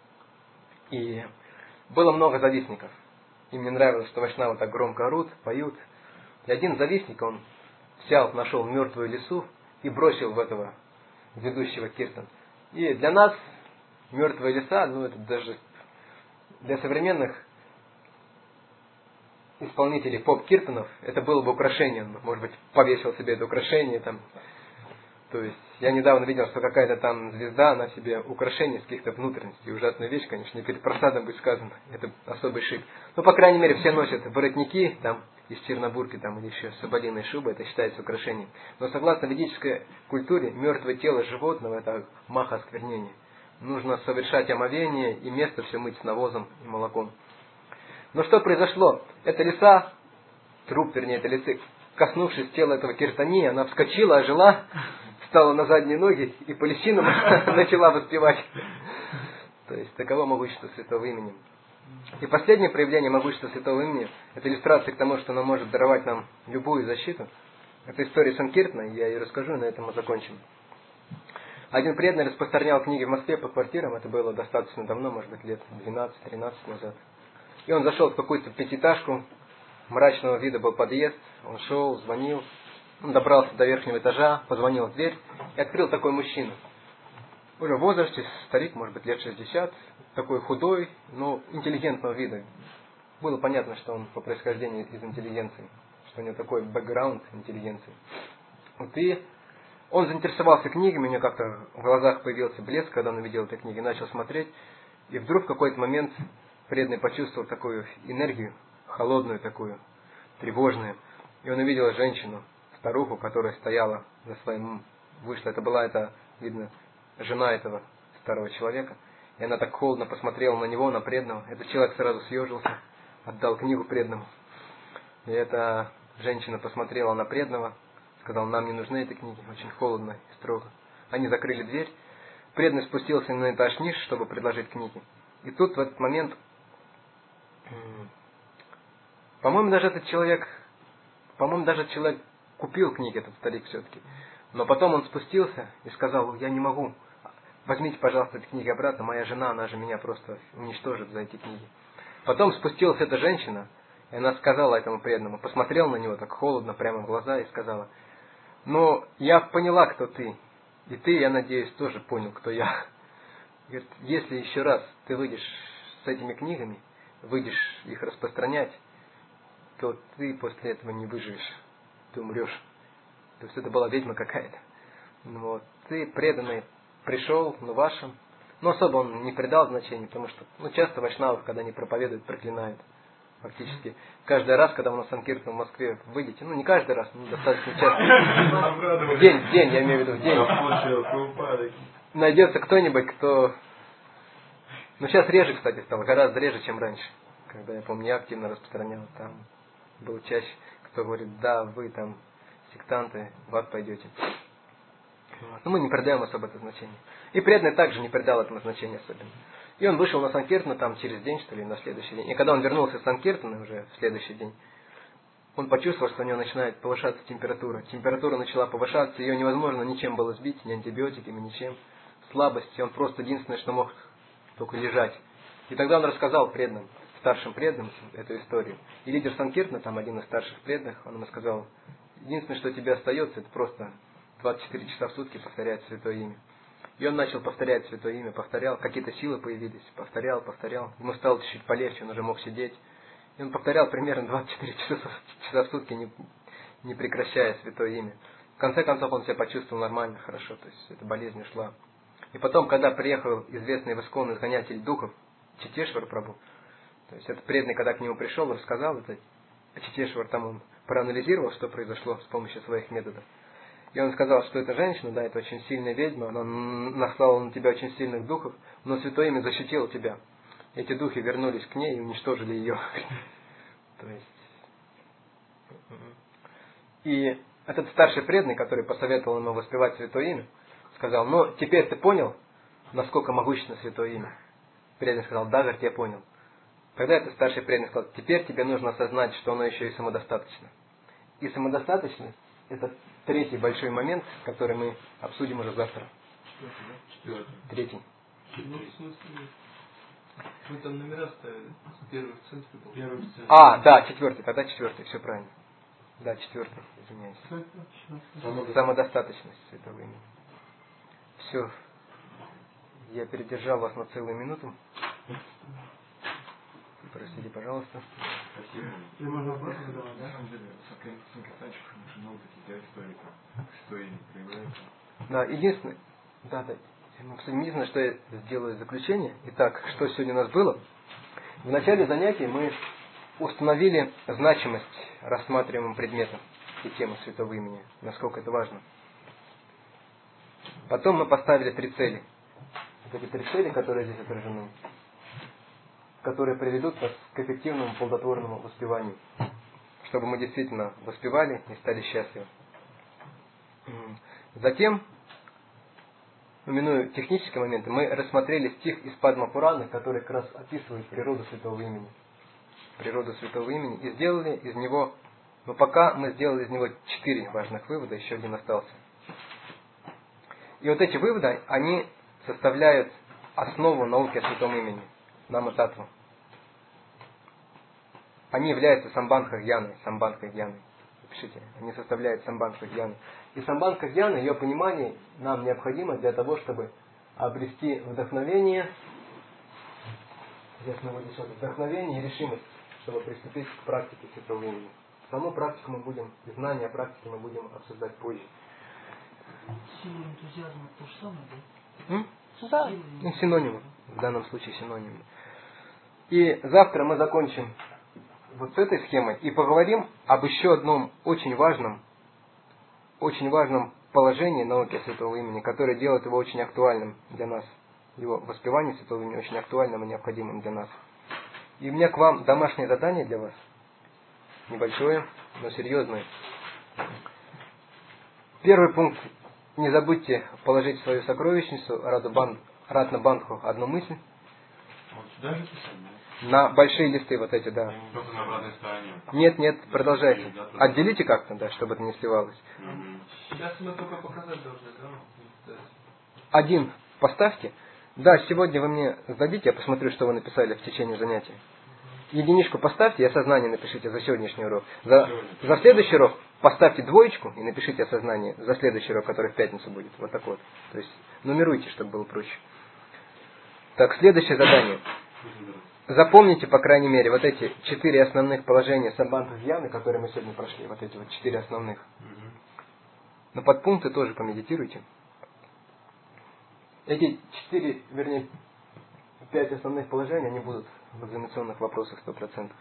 И было много завистников. Им не нравилось, что вайшнавы так громко орут, поют. И один завистник, он взял, нашел мертвую лису и бросил в этого ведущего киртан. И для нас мертвая лиса, ну это даже для современных исполнителей поп-киртанов, это было бы украшение. Он, может быть, повесил себе это украшение там. То есть, я недавно видел, что какая-то там звезда, она себе украшение с каких-то внутренностей. Ужасная вещь, конечно, не перед просадом будет сказано. Это особый шик. Но, по крайней мере, все носят воротники, там, из чернобурки там, или еще соболиной шубы, это считается украшением. Но согласно ведической культуре, мертвое тело животного – это маха осквернения. Нужно совершать омовение и место все мыть с навозом и молоком. Но что произошло? Эта лиса, труп, вернее, этой лисы, коснувшись тела этого киртани, она вскочила, ожила, встала на задние ноги и по лисинам начала воспевать. То есть, таково могущество святого имени. И последнее проявление могущества святого имени – это иллюстрация к тому, что оно может даровать нам любую защиту. Это история Санкиртана, я ее расскажу, и на этом мы закончим. Один преданный распространял книги в Москве по квартирам, это было достаточно давно, может быть, лет двенадцать-тринадцать назад. И он зашел в какую-то пятиэтажку, мрачного вида был подъезд, он шел, звонил, он добрался до верхнего этажа, позвонил в дверь и открыл такой мужчина. Уже в возрасте, старик, может быть, лет шестьдесят, такой худой, но интеллигентного вида. Было понятно, что он по происхождению из интеллигенции, что у него такой бэкграунд интеллигенции. Вот и он заинтересовался книгами, у него как-то в глазах появился блеск, когда он увидел эти книги, начал смотреть, и вдруг в какой-то момент преданный почувствовал такую энергию, холодную такую, тревожную, и он увидел женщину, старуху, которая стояла за своим, вышла, это была, это видно, жена этого старого человека, и она так холодно посмотрела на него, на преданного, этот человек сразу съежился, отдал книгу преданному, и эта женщина посмотрела на преданного, сказал, нам не нужны эти книги, очень холодно и строго. Они закрыли дверь, преданный спустился на этаж ниже, чтобы предложить книги. И тут в этот момент, по-моему, даже этот человек, по-моему, даже этот человек купил книги, этот старик все-таки. Но потом он спустился и сказал, я не могу, возьмите, пожалуйста, эти книги обратно, моя жена, она же меня просто уничтожит за эти книги. Потом спустилась эта женщина, и она сказала этому преданному, посмотрела на него так холодно, прямо в глаза, и сказала, но я поняла, кто ты. И ты, я надеюсь, тоже понял, кто я. Говорит, если еще раз ты выйдешь с этими книгами, выйдешь их распространять, то ты после этого не выживешь. Ты умрешь. То есть это была ведьма какая-то. Вот. Ты, преданный, пришел на вашем. Но особо он не придал значения, потому что ну, часто вайшнавов, когда они проповедуют, проклинают. Фактически. Каждый раз, когда вы на Санкиртан в Москве выйдете, ну не каждый раз, но достаточно часто. В день, в день, я имею в виду, в день. Найдется кто-нибудь, кто... Ну сейчас реже, кстати, стало, гораздо реже, чем раньше. Когда, я помню, я активно распространял, там был чаще, кто говорит, да, вы там сектанты, в ад пойдете. Но мы не придаем особо это значение. И преданный также не придал этому значения особенно. И он вышел на Санкиртан там через день, что ли, на следующий день. И когда он вернулся с Санкиртана уже в следующий день, он почувствовал, что у него начинает повышаться температура. Температура начала повышаться, ее невозможно ничем было сбить, ни антибиотиками, ничем. Слабость, и он просто единственное, что мог только лежать. И тогда он рассказал преданным, старшим преданным эту историю. И лидер Санкиртана, там один из старших преданных, он ему сказал, единственное, что тебе остается, это просто двадцать четыре часа в сутки повторять святое имя. И он начал повторять святое имя, повторял, какие-то силы появились, повторял, повторял. Ему стало чуть-чуть полегче, он уже мог сидеть. И он повторял примерно двадцать четыре часа в сутки, не, не прекращая святое имя. В конце концов он себя почувствовал нормально, хорошо, то есть эта болезнь ушла. И потом, когда приехал известный в Искон изгонятель духов, Читешвар Прабху, то есть этот преданный, когда к нему пришел, рассказал это, Читешвар там он проанализировал, что произошло с помощью своих методов. И он сказал, что эта женщина, да, это очень сильная ведьма, она наслала на тебя очень сильных духов, но святое имя защитило тебя. Эти духи вернулись к ней и уничтожили ее. То есть... И этот старший преданный, который посоветовал ему воспевать святое имя, сказал, ну, теперь ты понял, насколько могущественно святое имя? Преданный сказал, да, говорит, я понял. Тогда этот старший преданный сказал, теперь тебе нужно осознать, что оно еще и самодостаточно. И самодостаточность – это третий большой момент, который мы обсудим уже завтра. Четвертый. Третий. Ну, в смысле, мы там номера ставили. Первый в центре был. Первый в центре. А, да, четвертый, тогда четвертый, все правильно. Да, четвертый, извиняюсь. Самодостаточность святого имени. Все. Я передержал вас на целую минуту. Простите, пожалуйста. Спасибо. И можно вопросы задавать, На да? самом деле, санкиртанчиков очень много таких историй, что и не проявляется. Да, единственное, да, да, мы обсудим. Единственное, что я сделаю заключение. Итак, что сегодня у нас было? В начале занятий мы установили значимость рассматриваемым предметам и тему святого имени, насколько это важно. Потом мы поставили три цели. Вот эти три цели, которые здесь отражены, которые приведут нас к эффективному плодотворному воспеванию, чтобы мы действительно воспевали и стали счастливы. Затем, минуя технические моменты, мы рассмотрели стих из Падма Пураны, который как раз описывает природу святого имени. Природу святого имени. И сделали из него, но пока мы сделали из него четыре важных вывода, еще один остался. И вот эти выводы, они составляют основу науки о святом имени, Нама-татву. Они являются самбандха-гьяной, самбандха-гьяной. Пишите, они составляют самбандха-гьяну. И самбандха-гьяна, ее понимание нам необходимо для того, чтобы обрести вдохновение, здесь наводится вдохновение и решимость, чтобы приступить к практике святого имени. Саму практику мы будем, и знания о практике мы будем обсуждать позже. Сила энтузиазма то же самое, да? М? Да, ну, синонимы. В данном случае синонимы. И завтра мы закончим вот с этой схемой и поговорим об еще одном очень важном, очень важном положении науки святого имени, которое делает его очень актуальным для нас. Его воспевание святого имени очень актуальным и необходимым для нас. И у меня к вам домашнее задание для вас. Небольшое, но серьезное. Первый пункт. Не забудьте положить в свою сокровищницу Ратна Бандху одну мысль. Вот сюда же писать, да? На большие листы вот эти, да. Только на обратной стороне. Нет, нет, продолжайте. Отделите как-то, да, чтобы это не сливалось. Мгм. Сейчас мы только показать должны, да? Один поставьте. Да, сегодня вы мне сдадите, я посмотрю, что вы написали в течение занятия. Единичку поставьте и осознание напишите за сегодняшний урок. За, за следующий урок поставьте двоечку и напишите осознание за следующий урок, который в пятницу будет. Вот так вот. То есть нумеруйте, чтобы было проще. Так, следующее задание. Запомните, по крайней мере, вот эти четыре основных положения самбандха-гьяны, которые мы сегодня прошли. Вот эти вот четыре основных. Мгм. Но подпункты тоже помедитируйте. Эти четыре, вернее, пять основных положений, они будут в экзаменационных вопросах сто процентов.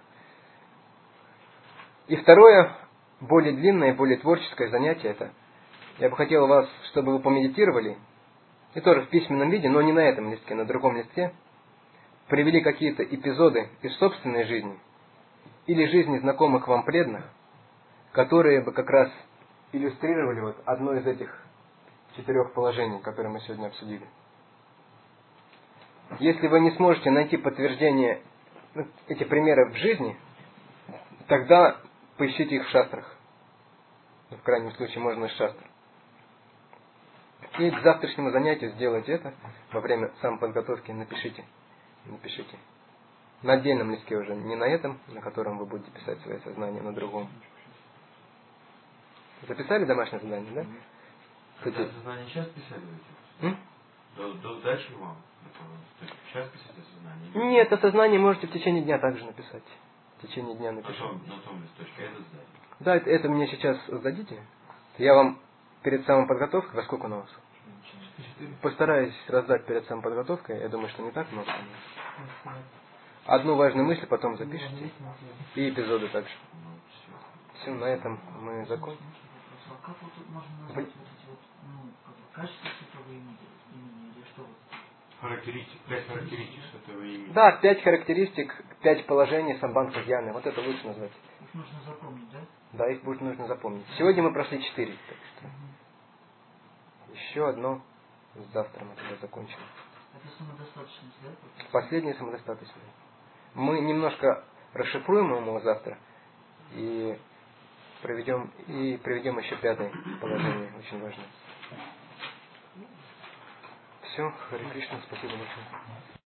И второе, более длинное, более творческое занятие это. Я бы хотел вас, чтобы вы помедитировали, и тоже в письменном виде, но не на этом листке, на другом листке, привели какие-то эпизоды из собственной жизни или жизни знакомых вам преданных, которые бы как раз иллюстрировали вот одно из этих четырех положений, которые мы сегодня обсудили. Если вы не сможете найти подтверждение, ну, эти примеры в жизни, тогда поищите их в шастрах. В крайнем случае можно из шастр. И к завтрашнему занятию сделайте это. Во время самоподготовки напишите. Напишите. На отдельном листке уже, не на этом, на котором вы будете писать свои сознания, на другом. Записали домашнее задание, да? Это сознание сейчас писали? М? До, до дальше вам? То есть сейчас писать осознание? Нет, осознание можете в течение дня также написать. В течение дня На напишите. том, на том листочке, это сдать. Да, это, это мне сейчас сдадите. Я вам перед самой подготовкой, во сколько у нас? Постараюсь раздать перед самой подготовкой. Я думаю, что не так много. Одну важную мысль потом запишите. И эпизоды также. Ну, все. Все, на этом мы закончим. А как вот тут можно назвать вот эти вот, ну, как бы качества святого имени, имени или что вот? Характеристик, пять характеристик этого имени. Да, пять характеристик, пять положений самбандха-гьяны. Вот это лучше назвать. Их нужно запомнить, да? Да, их будет нужно запомнить. Сегодня мы прошли четыре. Так что еще одно. Завтра мы тогда закончим. Это самодостаточность, да? Последнее самодостаточное. Мы немножко расшифруем его завтра и проведем и приведем еще пятое положение, очень важное. Все, Харе Кришна, спасибо большое.